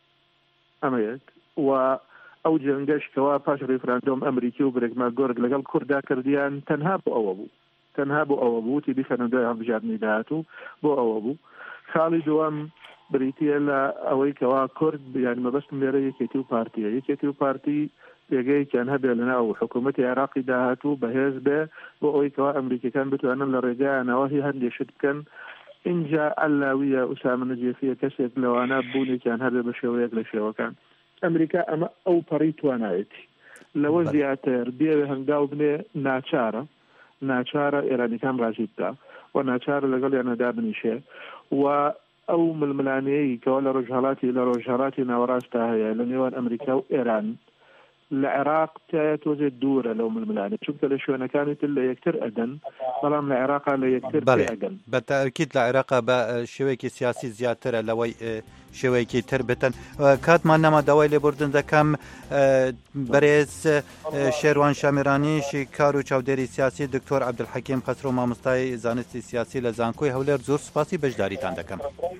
ئەمە یەک و ئەو جەنگەشتەوە پاش ڕێفراندۆم ئەمریکی و برێگما گۆرگ لەگەڵ کووردا کردیان تەنها بۆ ئەوە بوو تەنها بۆ ئەوە بوو تی بیخەنەوەی هەڵبژاردننی داهاتوو بۆ ئەوە بوو. خاڵی دووەم بریتە لە ئەوەی کەوا کورد یان مەبەستم لێرە یەکێتی و پارتیە یەکێتی و پارتی پێگەیەکیان هەبێ لەناو حکوومەتی عێراقی داهاتوو بەهێز بێ بۆ ئەوەی کەوا ئەمریکەکان بتوانن لە ڕێگایانەوە هی هەندێشت بکەن اینجا ئەلاویە ئوسامە نەجێفیە کەسێک لەوانە بوونێکیان هەبێ بە شێوەیەک لە شێوەکان. ئەمریکا ئەمە ئەو پەڕی توانایەتی لەوە زیاتر دێوێ هەنگاو بنێ ناچارە ناچارە ئێرانیەکان ڕازی بکە و ناچارە لەگەڵ یانەدا بنیشێ و ئەو ململانەیە کەەوە لە ڕۆژهەڵاتی لە ڕۆژهەڵاتی ناوەڕاستدا هەیە لە نێوان ئەمریکا و ئێران لە عێراق تایە تۆزێ دوورە لەو ململانە چونکە لە شوێنەکانی تر لە یەکتر ئەدەن بەڵام لە عێراقا لە یەکتر ئەگەن بە تاکید لە عێراقا بە شێوەیەکی سیاسی زیاترە لەوەی شێوەیەکی تر بتن کاتمان نەما داوای لێبوردن دەکەم بەرێز شێروان شامیرانیشی کار و چاودێری سیاسی دکتۆر عەبدولحەکیم قەسرۆ مامۆستای زانستی سیاسی لە زانکۆی هەولێر زۆر سوپاسی بەشداریتان دەکەم.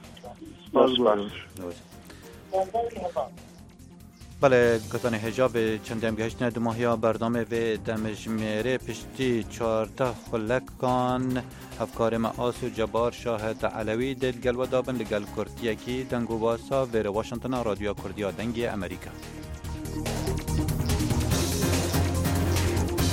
بەڵێ گوتانی هێژاب چەندێم گەشتنە دوماهیا بەردامێ vê دەمژمێرێ پشتی چواردە خولەکان هەفکارێمە ئاس و جەبار شاهد عەلەوی دێت گەلوە دابن لەگەل کورتیەکی دەنگ و باسا vêrê Washingtona رادیۆ کوردیا دەنگی ئەمریکا.